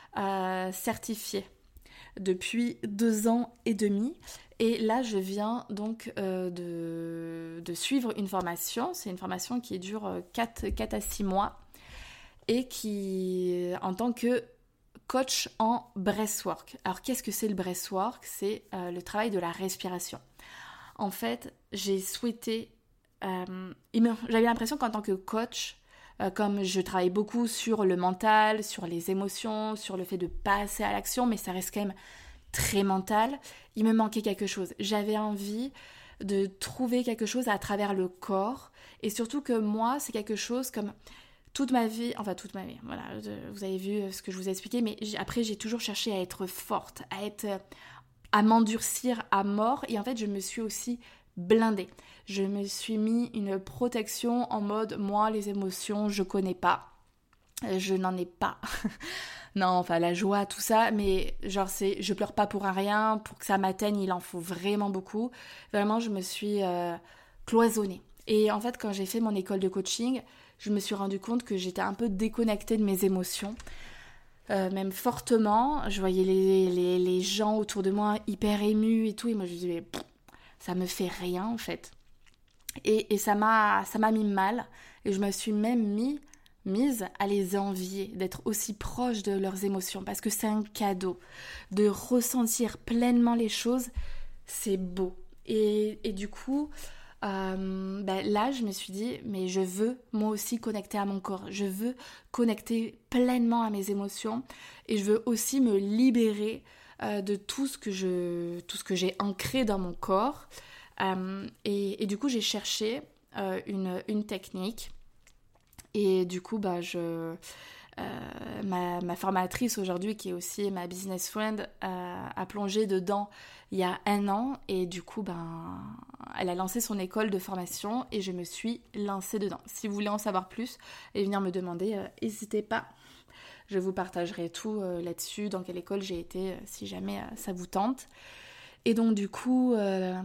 euh, certifiée depuis deux ans et demi. Et là, je viens donc euh, de, de suivre une formation. C'est une formation qui dure quatre à six mois et qui, en tant que coach en breathwork. Alors, qu'est-ce que c'est le breathwork? C'est euh, le travail de la respiration. En fait, j'ai souhaité... Euh, j'avais l'impression qu'en tant que coach, Euh, comme je travaille beaucoup sur le mental, sur les émotions, sur le fait de passer à l'action, mais ça reste quand même très mental, il me manquait quelque chose. J'avais envie de trouver quelque chose à travers le corps, et surtout que moi, c'est quelque chose comme toute ma vie, enfin toute ma vie, voilà, vous avez vu ce que je vous ai expliqué, mais après j'ai toujours cherché à être forte, à être, à m'endurcir à mort, et en fait je me suis aussi blindée. Je me suis mis une protection en mode, moi, les émotions, je connais pas. Je n'en ai pas. Non, enfin, la joie, tout ça, mais genre, c'est, je pleure pas pour un rien. Pour que ça m'atteigne, il en faut vraiment beaucoup. Vraiment, je me suis euh, cloisonnée. Et en fait, quand j'ai fait mon école de coaching, je me suis rendu compte que j'étais un peu déconnectée de mes émotions. Euh, même fortement. Je voyais les, les, les gens autour de moi hyper émus et tout. Et moi, je me disais, mais, pff, ça me fait rien, en fait. Et, et ça m'a ça m'a mis mal. Et je me suis même mis, mise à les envier, d'être aussi proche de leurs émotions. Parce que c'est un cadeau. De ressentir pleinement les choses, c'est beau. Et, et du coup, euh, ben là, je me suis dit, mais je veux moi aussi connecter à mon corps. Je veux connecter pleinement à mes émotions. Et je veux aussi me libérer euh, de tout ce que je, tout ce que j'ai ancré dans mon corps. Euh, et, et du coup, j'ai cherché euh, une, une technique. Et du coup, bah, je, euh, ma, ma formatrice aujourd'hui, qui est aussi ma business friend, euh, a plongé dedans il y a un an. Et du coup, ben, elle a lancé son école de formation et je me suis lancée dedans. Si vous voulez en savoir plus et venir me demander, euh, n'hésitez pas. Je vous partagerai tout euh, là-dessus, dans quelle école j'ai été, euh, si jamais euh, ça vous tente. Et donc, du coup... Euh,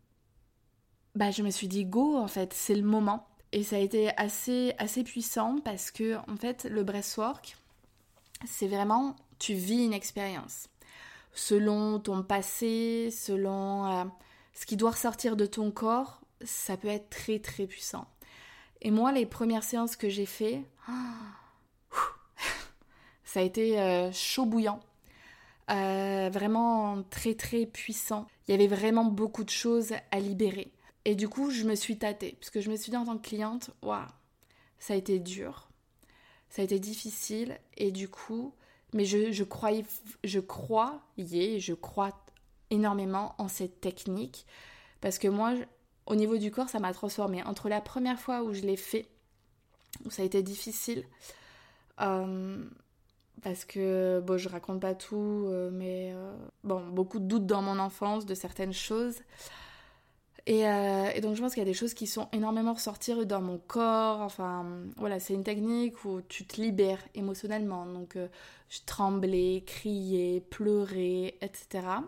Bah, je me suis dit go, en fait, c'est le moment. Et ça a été assez, assez puissant parce que, en fait, le breathwork, c'est vraiment, tu vis une expérience. Selon ton passé, selon euh, ce qui doit ressortir de ton corps, ça peut être très, très puissant. Et moi, les premières séances que j'ai fait, oh, ça a été euh, chaud bouillant. Euh, vraiment très, très puissant. Il y avait vraiment beaucoup de choses à libérer. Et du coup, je me suis tâtée, parce que je me suis dit en tant que cliente, waouh, ça a été dur, ça a été difficile, et du coup, mais je, je croyais, je croyais, je crois énormément en cette technique, parce que moi, au niveau du corps, ça m'a transformée. Entre la première fois où je l'ai fait, où ça a été difficile, euh, parce que, bon, je raconte pas tout, euh, mais euh, bon, beaucoup de doutes dans mon enfance, de certaines choses. Et, euh, et donc je pense qu'il y a des choses qui sont énormément ressorties dans mon corps. Enfin, voilà, c'est une technique où tu te libères émotionnellement. Donc euh, je tremblais, criais, pleurais, et cetera.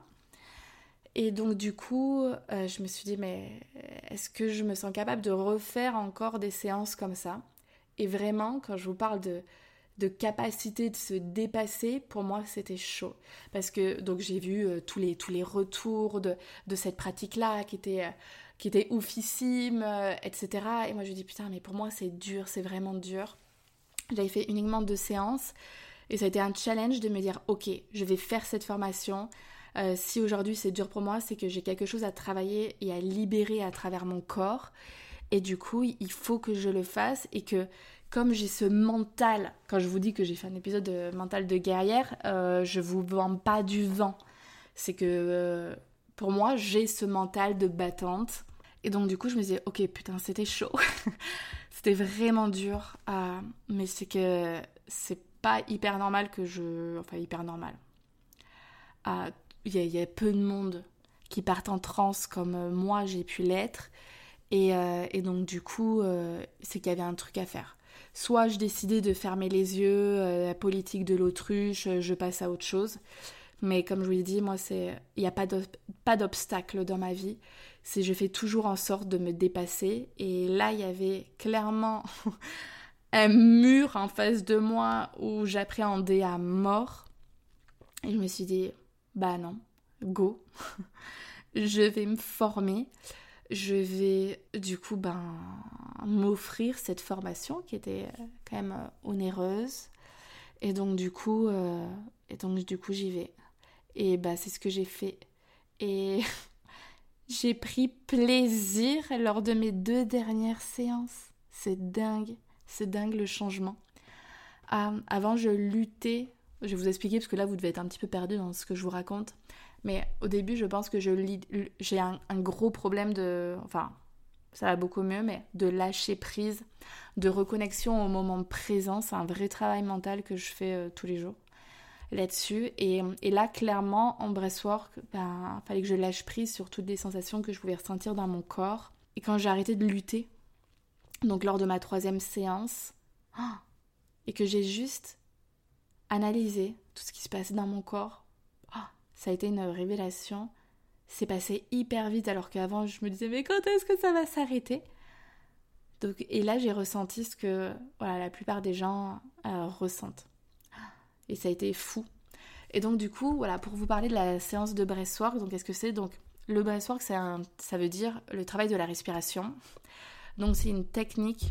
Et donc du coup, euh, je me suis dit, mais est-ce que je me sens capable de refaire encore des séances comme ça? Et vraiment, quand je vous parle de, de capacité de se dépasser, pour moi, c'était chaud. Parce que donc j'ai vu euh, tous, les, tous les retours de, de cette pratique-là qui étaient, euh, qui étaient oufissimes, euh, et cetera. Et moi, je me dis, putain, mais pour moi, c'est dur, c'est vraiment dur. J'avais fait uniquement deux séances. Et ça a été un challenge de me dire, ok, je vais faire cette formation. Euh, si aujourd'hui c'est dur pour moi, c'est que j'ai quelque chose à travailler et à libérer à travers mon corps. Et du coup, il faut que je le fasse et que comme j'ai ce mental, quand je vous dis que j'ai fait un épisode de mental de guerrière, euh, je vous vends pas du vent. C'est que euh, pour moi, j'ai ce mental de battante. Et donc du coup, je me disais, ok, putain, c'était chaud. C'était vraiment dur. Euh, mais c'est que c'est pas hyper normal que je... Enfin, hyper normal. Euh, Il y, a, il y a peu de monde qui partent en transe comme euh, moi j'ai pu l'être. Et, euh, et donc du coup, euh, c'est qu'il y avait un truc à faire. Soit je décidais de fermer les yeux, euh, la politique de l'autruche, je passe à autre chose. Mais comme je vous l'ai dit, moi, c'est, il n'y a pas, d'ob- pas d'obstacle dans ma vie. C'est, je fais toujours en sorte de me dépasser. Et là, il y avait clairement un mur en face de moi où j'appréhendais à mort. Et je me suis dit, bah non, go. Je vais me former. Je vais du coup ben, m'offrir cette formation qui était quand même euh, onéreuse. Et donc du coup, euh, et donc, du coup j'y vais. Et bah, c'est ce que j'ai fait. Et j'ai pris plaisir lors de mes deux dernières séances. C'est dingue. C'est dingue le changement. Euh, avant, je luttais. Je vais vous expliquer parce que là, vous devez être un petit peu perdu dans ce que je vous raconte. Mais au début, je pense que je lis, j'ai un, un gros problème de... Enfin, ça va beaucoup mieux, mais de lâcher prise, de reconnexion au moment présent. C'est un vrai travail mental que je fais euh, tous les jours là-dessus. Et, et là, clairement, en breathwork, ben, fallait que je lâche prise sur toutes les sensations que je pouvais ressentir dans mon corps. Et quand j'ai arrêté de lutter, donc lors de ma troisième séance, oh, et que j'ai juste analysé tout ce qui se passait dans mon corps, oh, ça a été une révélation. C'est passé hyper vite alors qu'avant je me disais mais quand est-ce que ça va s'arrêter? Donc, et là j'ai ressenti ce que voilà, la plupart des gens euh, ressentent. Et ça a été fou. Et donc du coup, voilà, pour vous parler de la séance de breathwork, donc qu'est-ce que c'est? Donc le breathwork, c'est un, ça veut dire le travail de la respiration. Donc c'est une technique,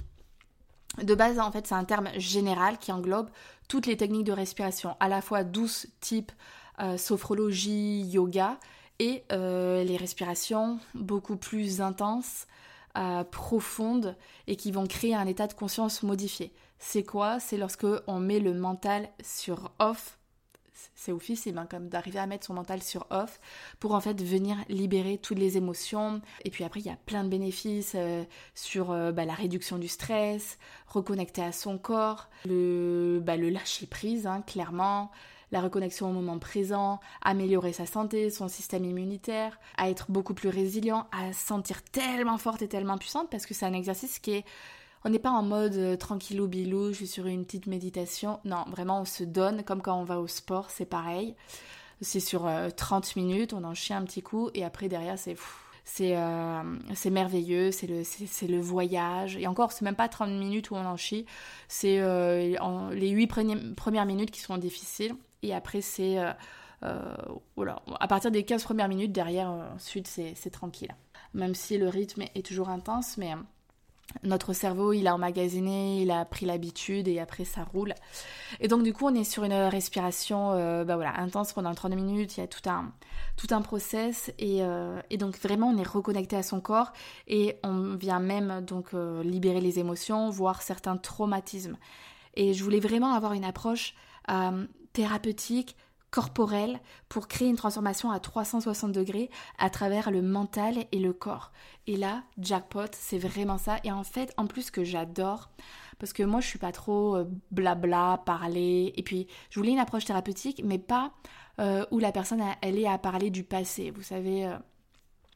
de base en fait c'est un terme général qui englobe toutes les techniques de respiration, à la fois douce type euh, sophrologie, yoga, et euh, les respirations beaucoup plus intenses, euh, profondes, et qui vont créer un état de conscience modifié. C'est quoi? C'est lorsque on met le mental sur off. C'est oufissime hein, comme d'arriver à mettre son mental sur off pour en fait venir libérer toutes les émotions. Et puis après il y a plein de bénéfices euh, sur euh, bah, la réduction du stress, reconnecter à son corps, le, bah, le lâcher prise hein, clairement, la reconnexion au moment présent, améliorer sa santé, son système immunitaire, à être beaucoup plus résilient, à se sentir tellement forte et tellement puissante parce que c'est un exercice qui est... On n'est pas en mode euh, tranquillou bilou, je suis sur une petite méditation. Non, vraiment, on se donne, comme quand on va au sport, c'est pareil. C'est sur euh, trente minutes, on en chie un petit coup, et après, derrière, c'est... Pff, c'est, euh, c'est merveilleux, c'est le, c'est, c'est le voyage. Et encore, c'est même pas trente minutes où on en chie, c'est euh, en, les huit premières minutes qui sont difficiles. Et après, c'est... Euh, euh, voilà. À partir des quinze premières minutes, derrière, euh, ensuite, c'est, c'est tranquille. Même si le rythme est toujours intense, mais... Notre cerveau, il a emmagasiné, il a pris l'habitude et après ça roule. Et donc du coup, on est sur une respiration euh, bah voilà, intense pendant trente minutes, il y a tout un, tout un process et, euh, et donc vraiment on est reconnecté à son corps et on vient même donc euh, libérer les émotions, voire certains traumatismes. Et je voulais vraiment avoir une approche euh, thérapeutique, corporelle, pour créer une transformation à trois cent soixante degrés à travers le mental et le corps. Et là, jackpot, c'est vraiment ça. Et en fait, en plus que j'adore, parce que moi je suis pas trop euh, blabla, parler, et puis je voulais une approche thérapeutique, mais pas euh, où la personne elle est à parler du passé. Vous savez, euh,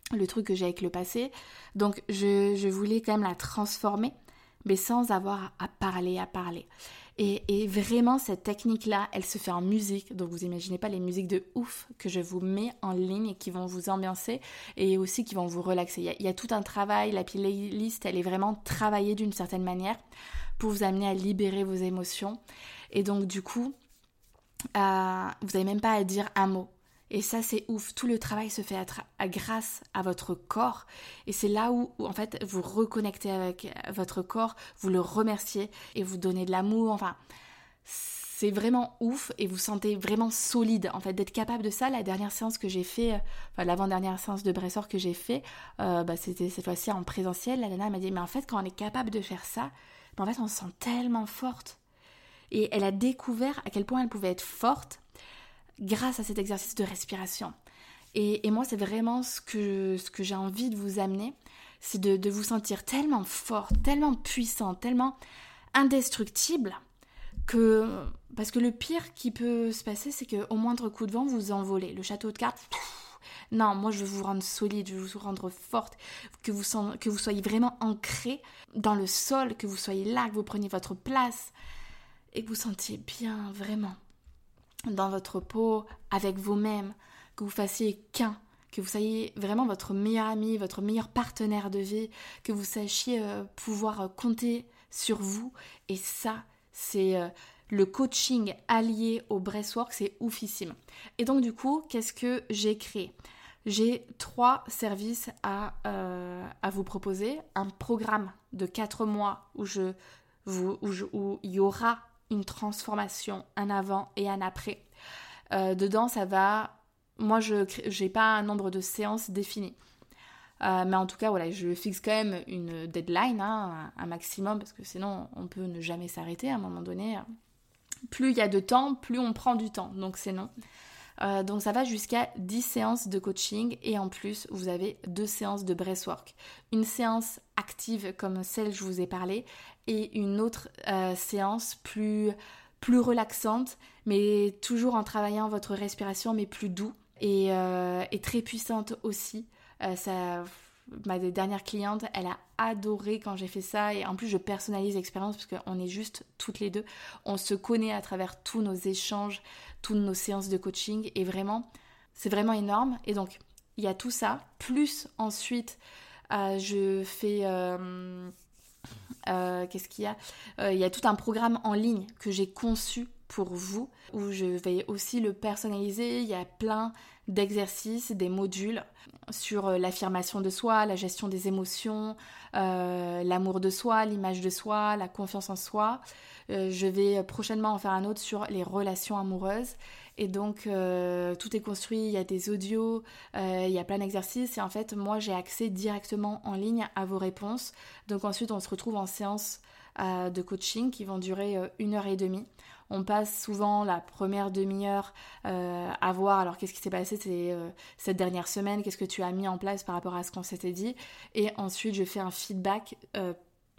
le truc que j'ai avec le passé. Donc je, je voulais quand même la transformer, mais sans avoir à parler, à parler. Et, et vraiment, cette technique-là, elle se fait en musique. Donc vous imaginez pas les musiques de ouf que je vous mets en ligne et qui vont vous ambiancer et aussi qui vont vous relaxer. Il y a, il y a tout un travail, la playlist, elle est vraiment travaillée d'une certaine manière pour vous amener à libérer vos émotions. Et donc du coup, euh, vous n'avez même pas à dire un mot. Et ça, c'est ouf. Tout le travail se fait à tra- à grâce à votre corps. Et c'est là où, où, en fait, vous reconnectez avec votre corps, vous le remerciez et vous donnez de l'amour. Enfin, c'est vraiment ouf et vous sentez vraiment solide, en fait, d'être capable de ça. La dernière séance que j'ai fait, enfin, l'avant-dernière séance de Breathwork que j'ai fait, euh, bah, c'était cette fois-ci en présentiel. La nana m'a dit, mais en fait, quand on est capable de faire ça, bah, en fait, on se sent tellement forte. Et elle a découvert à quel point elle pouvait être forte grâce à cet exercice de respiration. Et, et moi, c'est vraiment ce que, ce que j'ai envie de vous amener, c'est de, de vous sentir tellement fort, tellement puissant, tellement indestructible, que, parce que le pire qui peut se passer, c'est qu'au moindre coup de vent, vous vous envolez. Le château de cartes, pff, non, moi je veux vous rendre solide, je veux vous rendre forte, que vous, sent, que vous soyez vraiment ancré dans le sol, que vous soyez là, que vous preniez votre place, et que vous sentiez bien, vraiment, dans votre peau, avec vous-même, que vous fassiez qu'un, que vous soyez vraiment votre meilleur ami, votre meilleur partenaire de vie, que vous sachiez euh, pouvoir euh, compter sur vous. Et ça, c'est euh, le coaching allié au breathwork, c'est oufissime. Et donc du coup, qu'est-ce que j'ai créé ? J'ai trois services à, euh, à vous proposer. Un programme de quatre mois où, je, vous, où, je, où il y aura une transformation, un avant et un après. Euh, dedans, ça va... Moi, je n'ai pas un nombre de séances défini. Euh, mais en tout cas, voilà, je fixe quand même une deadline, hein, un, un maximum, parce que sinon, on peut ne jamais s'arrêter à un moment donné. Plus il y a de temps, plus on prend du temps. Donc, c'est non. Euh, donc, ça va jusqu'à dix séances de coaching. Et en plus, vous avez deux séances de breathwork. Une séance active, comme celle que je vous ai parlé, et une autre euh, séance plus, plus relaxante, mais toujours en travaillant votre respiration, mais plus doux. Et, euh, et très puissante aussi. Euh, ça, ma dernière cliente, elle a adoré quand j'ai fait ça. Et en plus, je personnalise l'expérience parce qu'on est juste toutes les deux. On se connaît à travers tous nos échanges, toutes nos séances de coaching. Et vraiment, c'est vraiment énorme. Et donc, il y a tout ça. Plus ensuite, euh, je fais... Euh, euh, qu'est-ce qu'il y a ? euh, Il y a tout un programme en ligne que j'ai conçu pour vous, où je vais aussi le personnaliser. Il y a plein d'exercices, des modules sur l'affirmation de soi, la gestion des émotions, euh, l'amour de soi, l'image de soi, la confiance en soi. Euh, je vais prochainement en faire un autre sur les relations amoureuses. Et donc, euh, tout est construit, il y a des audios, euh, il y a plein d'exercices. Et en fait, moi, j'ai accès directement en ligne à vos réponses. Donc ensuite, on se retrouve en séance euh, de coaching qui vont durer euh, une heure et demie. On passe souvent la première demi-heure euh, à voir alors qu'est-ce qui s'est passé c'est, euh, cette dernière semaine, qu'est-ce que tu as mis en place par rapport à ce qu'on s'était dit. Et ensuite, je fais un feedback euh,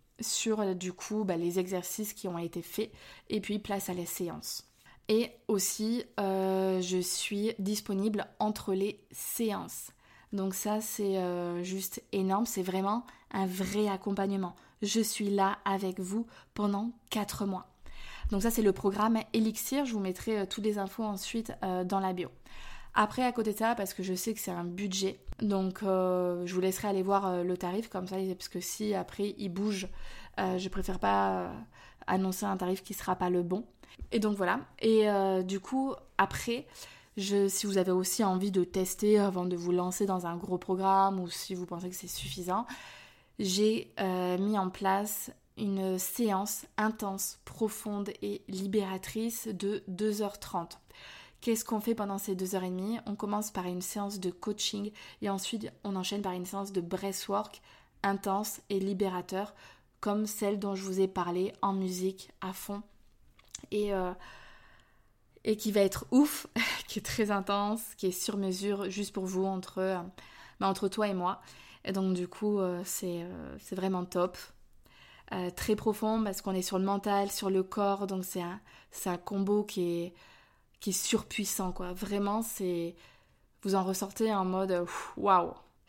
sur euh, du coup bah, les exercices qui ont été faits et puis place à la séance. Et aussi, euh, je suis disponible entre les séances. Donc ça, c'est euh, juste énorme. C'est vraiment un vrai accompagnement. Je suis là avec vous pendant quatre mois. Donc ça, c'est le programme Elixir. Je vous mettrai euh, toutes les infos ensuite euh, dans la bio. Après, à côté de ça, parce que je sais que c'est un budget, donc euh, je vous laisserai aller voir euh, le tarif comme ça, parce que si après il bouge, euh, je préfère pas euh, annoncer un tarif qui sera pas le bon. Et donc voilà. Et euh, du coup, après... Je, si vous avez aussi envie de tester avant de vous lancer dans un gros programme ou si vous pensez que c'est suffisant, j'ai euh, mis en place une séance intense, profonde et libératrice de deux heures trente. Qu'est-ce qu'on fait pendant ces deux heures trente ? On commence par une séance de coaching et ensuite on enchaîne par une séance de breathwork intense et libérateur comme celle dont je vous ai parlé en musique à fond. Et... Euh, et qui va être ouf, qui est très intense, qui est sur mesure juste pour vous, entre, euh, bah, entre toi et moi. Et donc du coup, euh, c'est, euh, c'est vraiment top. Euh, très profond parce qu'on est sur le mental, sur le corps, donc c'est un, c'est un combo qui est, qui est surpuissant, quoi. Vraiment, c'est... Vous en ressortez en mode waouh.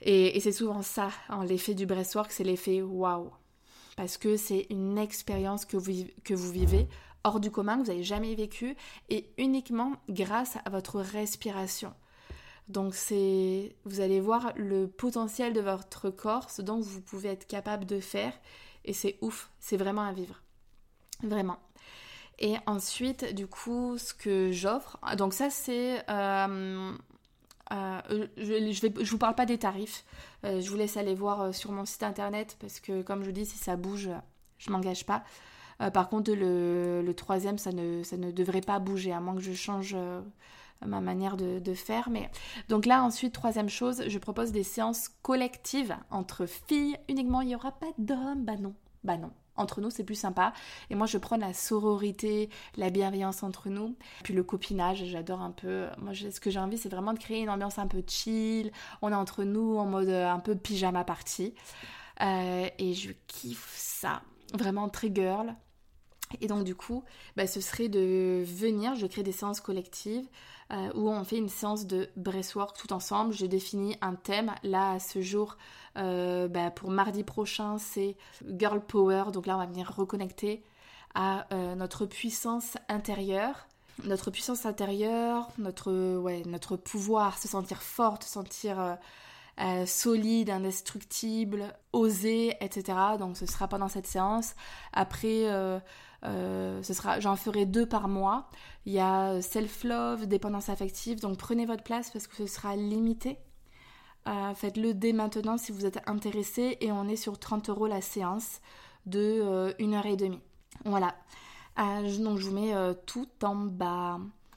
Et, et c'est souvent ça, hein, l'effet du breathwork, c'est l'effet waouh. Parce que c'est une expérience que vous, que vous vivez hors du commun, que vous n'avez jamais vécu, et uniquement grâce à votre respiration. Donc c'est, vous allez voir le potentiel de votre corps, ce dont vous pouvez être capable de faire, et c'est ouf, c'est vraiment à vivre. Vraiment. Et ensuite, du coup, ce que j'offre, donc ça c'est... Euh, Euh, je je, vais, je vous parle pas des tarifs, euh, je vous laisse aller voir euh, sur mon site internet parce que comme je vous dis, si ça bouge, je m'engage pas. Euh, par contre, le, le troisième, ça ne, ça ne devrait pas bouger, à moins que je change euh, ma manière de, de faire. Mais... Donc là, ensuite, troisième chose, je propose des séances collectives entre filles uniquement. Il n'y aura pas d'hommes, bah non, bah non. Entre nous, c'est plus sympa. Et moi, je prends la sororité, la bienveillance entre nous. Puis le copinage, j'adore un peu. Moi, ce que j'ai envie, c'est vraiment de créer une ambiance un peu chill. On est entre nous en mode un peu pyjama party. Euh, et je kiffe ça. Vraiment très girl. Et donc du coup, bah, ce serait de venir, je crée des séances collectives euh, où on fait une séance de breathwork tout ensemble. Je définis un thème. Là, à ce jour, euh, bah, pour mardi prochain, c'est Girl Power. Donc là, on va venir reconnecter à euh, notre puissance intérieure. Notre puissance intérieure, notre, ouais, notre pouvoir, se sentir forte, se sentir... Euh, Euh, solide, indestructible, osé, et cetera. Donc ce sera pendant cette séance. Après, euh, euh, ce sera, j'en ferai deux par mois. Il y a self-love, dépendance affective. Donc prenez votre place parce que ce sera limité. Euh, faites-le dès maintenant si vous êtes intéressé. Et on est sur trente euros la séance de euh, une heure et demie. Voilà. Euh, donc je vous mets euh, tout en bas.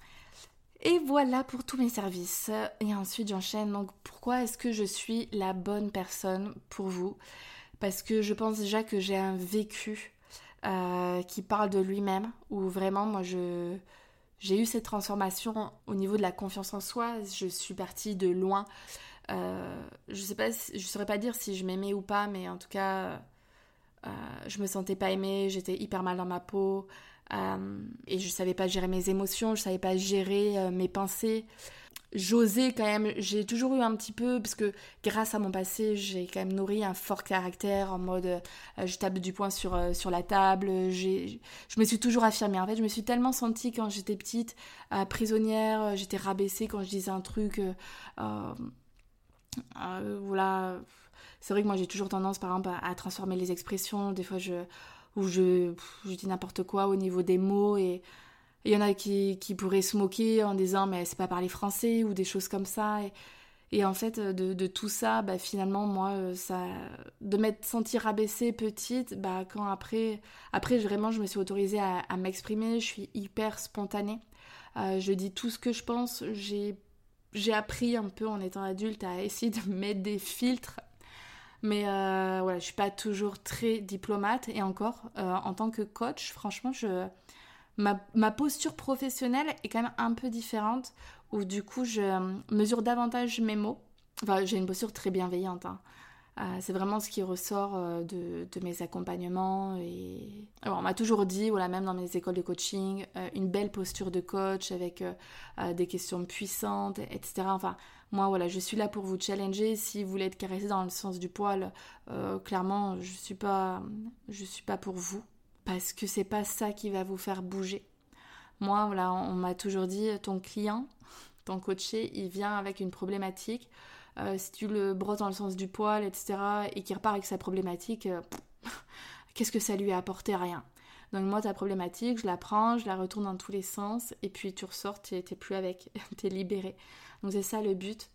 Et voilà pour tous mes services. Et ensuite j'enchaîne. Donc pourquoi est-ce que je suis la bonne personne pour vous ? Parce que je pense déjà que j'ai un vécu euh, qui parle de lui-même, où vraiment moi je, j'ai eu cette transformation au niveau de la confiance en soi. Je suis partie de loin. Euh, je sais pas, je saurais pas dire si je m'aimais ou pas, mais en tout cas euh, je me sentais pas aimée, j'étais hyper mal dans ma peau. Euh, et je savais pas gérer mes émotions, je savais pas gérer euh, mes pensées. J'osais quand même, j'ai toujours eu un petit peu, parce que grâce à mon passé, j'ai quand même nourri un fort caractère en mode euh, je tape du poing sur, euh, sur la table, j'ai, je me suis toujours affirmée. En fait, je me suis tellement sentie quand j'étais petite, euh, prisonnière, j'étais rabaissée quand je disais un truc. Euh, euh, euh, voilà. C'est vrai que moi j'ai toujours tendance par exemple à, à transformer les expressions, des fois je. où je, je dis n'importe quoi au niveau des mots et il y en a qui, qui pourraient se moquer en disant mais c'est pas parler français ou des choses comme ça et, et en fait de, de tout ça bah, finalement moi ça de m'être sentie rabaissée petite bah quand après après vraiment je me suis autorisée à, à m'exprimer, je suis hyper spontanée, euh, je dis tout ce que je pense, j'ai j'ai appris un peu en étant adulte à essayer de mettre des filtres. Mais euh, voilà, je suis pas toujours très diplomate et encore, euh, en tant que coach, franchement, je, ma, ma posture professionnelle est quand même un peu différente où du coup, je mesure davantage mes mots. Enfin, j'ai une posture très bienveillante. Hein. Euh, c'est vraiment ce qui ressort euh, de, de mes accompagnements. Et... Alors, on m'a toujours dit, voilà, même dans mes écoles de coaching, euh, une belle posture de coach avec euh, euh, des questions puissantes, et cetera. Enfin, moi, voilà, je suis là pour vous challenger. Si vous voulez être caressé dans le sens du poil, euh, clairement, je suis pas, je suis pas pour vous. Parce que c'est pas ça qui va vous faire bouger. Moi, voilà, on m'a toujours dit, ton client, ton coaché, il vient avec une problématique. Euh, si tu le brosses dans le sens du poil, et cetera, et qu'il repart avec sa problématique, euh, qu'est-ce que ça lui a apporté ? Rien. Donc moi, ta problématique, je la prends, je la retourne dans tous les sens, et puis tu ressors, t'es, t'es plus avec, t'es libéré. Donc c'est ça le but.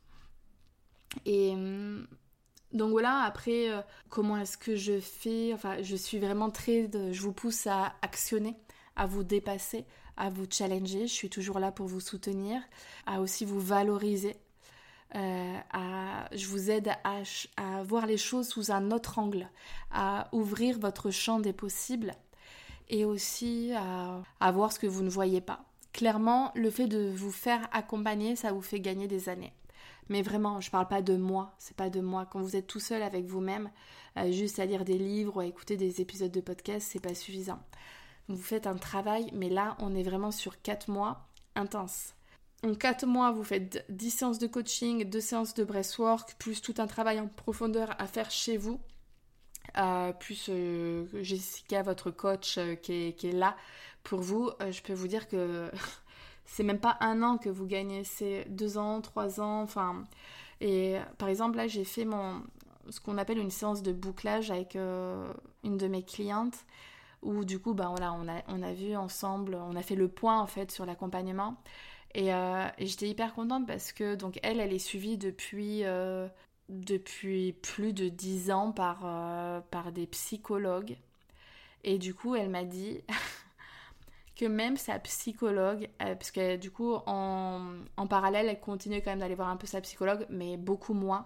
Et donc voilà, après, euh, comment est-ce que je fais ? Enfin, je suis vraiment très... De, je vous pousse à actionner, à vous dépasser, à vous challenger. Je suis toujours là pour vous soutenir, à aussi vous valoriser. Euh, à, je vous aide à, à voir les choses sous un autre angle, à ouvrir votre champ des possibles et aussi à, à voir ce que vous ne voyez pas. Clairement, le fait de vous faire accompagner, ça vous fait gagner des années. Mais vraiment, je parle pas de moi, c'est pas de moi. Quand vous êtes tout seul avec vous-même, euh, juste à lire des livres ou à écouter des épisodes de podcast, c'est pas suffisant. Vous faites un travail, mais là, on est vraiment sur quatre mois intenses. en quatre mois, vous faites dix séances de coaching, deux séances de breathwork, plus tout un travail en profondeur à faire chez vous. Euh, plus euh, Jessica, votre coach, euh, qui, est, qui est là pour vous, euh, je peux vous dire que c'est même pas un an que vous gagnez, c'est deux ans, trois ans, enfin... Et par exemple, là, j'ai fait mon, ce qu'on appelle une séance de bouclage avec euh, une de mes clientes, où du coup, ben, voilà, on a, on a vu ensemble, on a fait le point en fait sur l'accompagnement. Et, euh, et j'étais hyper contente parce que donc elle, elle est suivie depuis, euh, depuis plus de dix ans par, euh, par des psychologues. Et du coup, elle m'a dit que même sa psychologue, euh, parce que du coup, en, en parallèle, elle continue quand même d'aller voir un peu sa psychologue, mais beaucoup moins.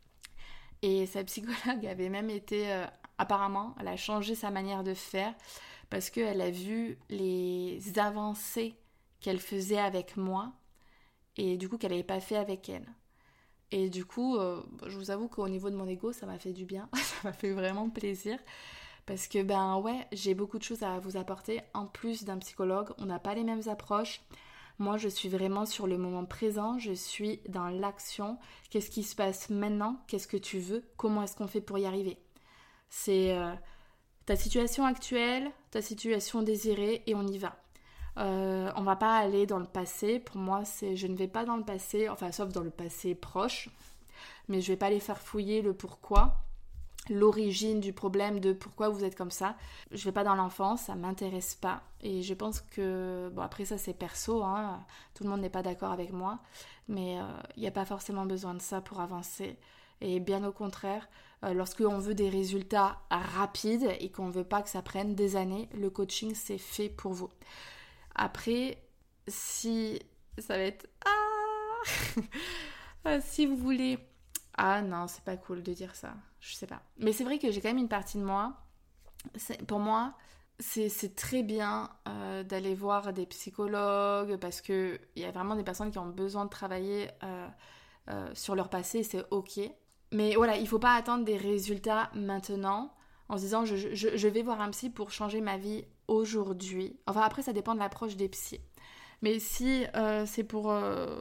Et sa psychologue avait même été, euh, apparemment, elle a changé sa manière de faire parce qu'elle a vu les avancées qu'elle faisait avec moi et du coup qu'elle n'avait pas fait avec elle. Et du coup, euh, je vous avoue qu'au niveau de mon ego, ça m'a fait du bien, ça m'a fait vraiment plaisir. Parce que ben ouais, j'ai beaucoup de choses à vous apporter. En plus d'un psychologue, on n'a pas les mêmes approches. Moi, je suis vraiment sur le moment présent, je suis dans l'action. Qu'est-ce qui se passe maintenant? Qu'est-ce que tu veux? Comment est-ce qu'on fait pour y arriver? C'est euh, ta situation actuelle, ta situation désirée et on y va. Euh, on va pas aller dans le passé. Pour moi, c'est je ne vais pas dans le passé, enfin sauf dans le passé proche, mais je vais pas aller faire fouiller le pourquoi, l'origine du problème de pourquoi vous êtes comme ça. Je vais pas dans l'enfance, ça m'intéresse pas. Et je pense que, bon après ça c'est perso, hein, tout le monde n'est pas d'accord avec moi, mais il euh, n'y a pas forcément besoin de ça pour avancer. Et bien au contraire, euh, lorsqu'on veut des résultats rapides et qu'on veut pas que ça prenne des années, le coaching c'est fait pour vous. Après, si ça va être... Ah si vous voulez... Ah non, c'est pas cool de dire ça, je sais pas. Mais c'est vrai que j'ai quand même une partie de moi, c'est, pour moi, c'est, c'est très bien euh, d'aller voir des psychologues parce qu'il y a vraiment des personnes qui ont besoin de travailler euh, euh, sur leur passé, c'est ok. Mais voilà, il faut pas attendre des résultats maintenant en se disant je, je, je vais voir un psy pour changer ma vie aujourd'hui. Enfin après ça dépend de l'approche des psys. Mais si euh, c'est pour... Euh,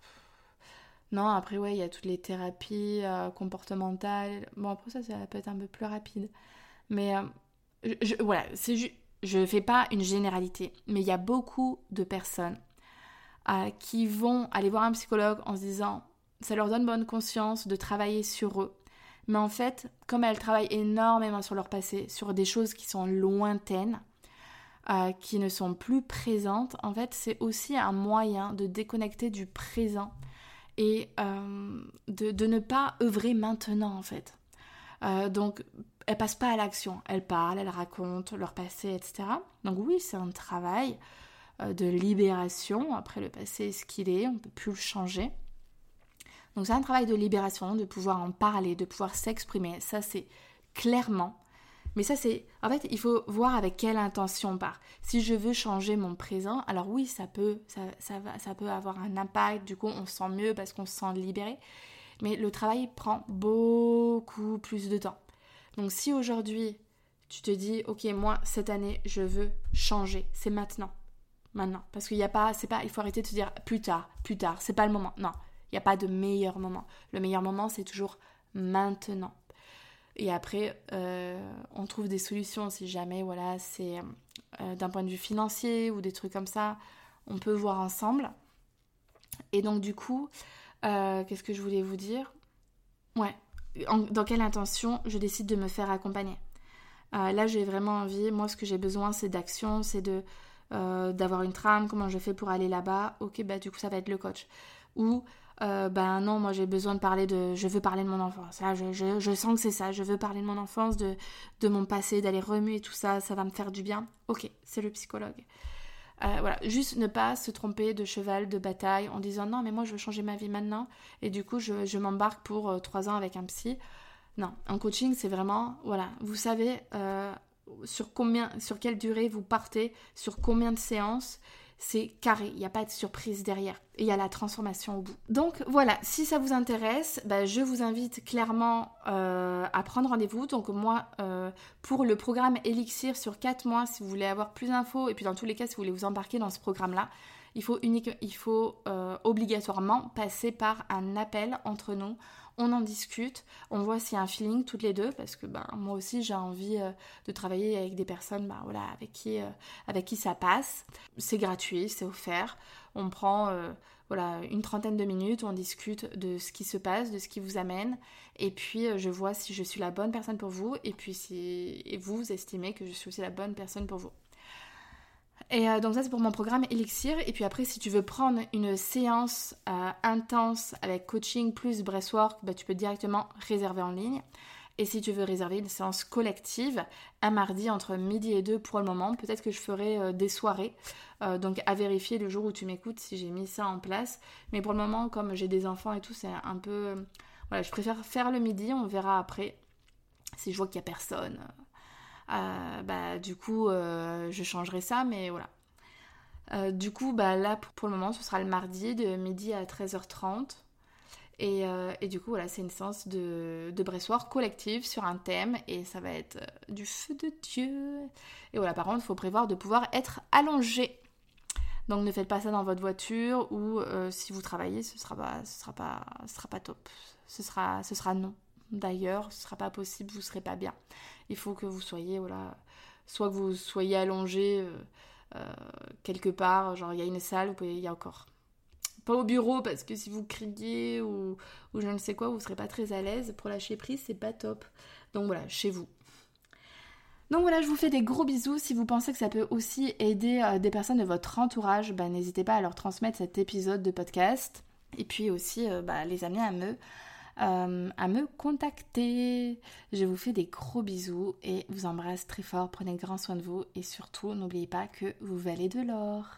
Non, après, ouais, il y a toutes les thérapies euh, comportementales. Bon, après, ça, ça peut être un peu plus rapide. Mais, euh, je, je- voilà, c'est ju- je ne fais pas une généralité. Mais il y a beaucoup de personnes euh, qui vont aller voir un psychologue en se disant, ça leur donne bonne conscience de travailler sur eux. Mais en fait, comme elles travaillent énormément sur leur passé, sur des choses qui sont lointaines, euh, qui ne sont plus présentes, en fait, c'est aussi un moyen de déconnecter du présent et euh, de, de ne pas œuvrer maintenant en fait. Euh, donc elles passent pas à l'action, elles parlent, elles racontent leur passé, et cetera. Donc oui, c'est un travail euh, de libération. Après le passé est ce qu'il est, on peut plus le changer. Donc c'est un travail de libération, de pouvoir en parler, de pouvoir s'exprimer. Ça c'est clairement. Mais ça, c'est... En fait, il faut voir avec quelle intention on part. Si je veux changer mon présent, alors oui, ça peut, ça, ça, va, ça peut avoir un impact. Du coup, on se sent mieux parce qu'on se sent libéré. Mais le travail prend beaucoup plus de temps. Donc si aujourd'hui, tu te dis, ok, moi, cette année, je veux changer. C'est maintenant. Maintenant. Parce qu'il n'y a pas... C'est pas... Il faut arrêter de se dire plus tard, plus tard. C'est pas le moment. Non, il n'y a pas de meilleur moment. Le meilleur moment, c'est toujours maintenant. Et après, euh, on trouve des solutions si jamais, voilà, c'est euh, d'un point de vue financier ou des trucs comme ça, on peut voir ensemble. Et donc du coup, euh, qu'est-ce que je voulais vous dire? Ouais, en, dans quelle intention je décide de me faire accompagner? Euh, là, j'ai vraiment envie, moi ce que j'ai besoin c'est d'action, c'est de, euh, d'avoir une trame, comment je fais pour aller là-bas? Ok, bah du coup ça va être le coach. Ou... Euh, ben non, moi j'ai besoin de parler de... Je veux parler de mon enfance. Là, je, je, je sens que c'est ça. Je veux parler de mon enfance, de, de mon passé, d'aller remuer tout ça. Ça va me faire du bien. Ok, c'est le psychologue. Euh, voilà, juste ne pas se tromper de cheval de bataille en disant non, mais moi je veux changer ma vie maintenant. Et du coup, je, je m'embarque pour euh, trois ans avec un psy. Non, en coaching, c'est vraiment... Voilà, vous savez euh, sur combien, sur quelle durée vous partez, sur combien de séances... c'est carré, il n'y a pas de surprise derrière. Et il y a la transformation au bout. Donc voilà, si ça vous intéresse, bah, je vous invite clairement euh, à prendre rendez-vous. Donc moi, euh, pour le programme Elixir sur quatre mois, si vous voulez avoir plus d'infos, et puis dans tous les cas, si vous voulez vous embarquer dans ce programme-là, il faut, unique, il faut euh, obligatoirement passer par un appel entre nous. On en discute, on voit s'il y a un feeling toutes les deux, parce que ben, moi aussi j'ai envie euh, de travailler avec des personnes ben, voilà, avec, qui, euh, avec qui ça passe. C'est gratuit, c'est offert. On prend euh, voilà, une trentaine de minutes, on discute de ce qui se passe, de ce qui vous amène, et puis euh, je vois si je suis la bonne personne pour vous, et puis si et vous estimez que je suis aussi la bonne personne pour vous. Et euh, donc ça c'est pour mon programme Elixir. Et puis après si tu veux prendre une séance euh, intense avec coaching plus breathwork, bah, tu peux directement réserver en ligne. Et si tu veux réserver une séance collective, un mardi entre midi et deux pour le moment, peut-être que je ferai euh, des soirées. Euh, donc à vérifier le jour où tu m'écoutes si j'ai mis ça en place. Mais pour le moment, comme j'ai des enfants et tout, c'est un peu... Euh, voilà, je préfère faire le midi, on verra après. Si je vois qu'il n'y a personne... Euh, bah, du coup euh, je changerai ça, mais voilà. Euh, du coup bah, là pour, pour le moment ce sera le mardi de midi à treize heures trente et, euh, et du coup voilà, c'est une séance de, de breathwork collective sur un thème et ça va être euh, du feu de Dieu. Et voilà, par contre il faut prévoir de pouvoir être allongé, donc ne faites pas ça dans votre voiture ou euh, si vous travaillez, ce sera pas, ce sera pas, ce sera pas top, ce sera, ce sera non. D'ailleurs, ce ne sera pas possible, vous ne serez pas bien. Il faut que vous soyez, voilà, soit que vous soyez allongé euh, euh, quelque part, genre il y a une salle, vous pouvez y aller encore. Pas au bureau, parce que si vous criez ou, ou je ne sais quoi, vous ne serez pas très à l'aise. Pour lâcher prise, c'est pas top. Donc voilà, chez vous. Donc voilà, je vous fais des gros bisous. Si vous pensez que ça peut aussi aider euh, des personnes de votre entourage, bah, n'hésitez pas à leur transmettre cet épisode de podcast. Et puis aussi, euh, bah, les amener à me... Euh, à me contacter. Je vous fais des gros bisous et vous embrasse très fort. Prenez grand soin de vous et surtout n'oubliez pas que vous valez de l'or.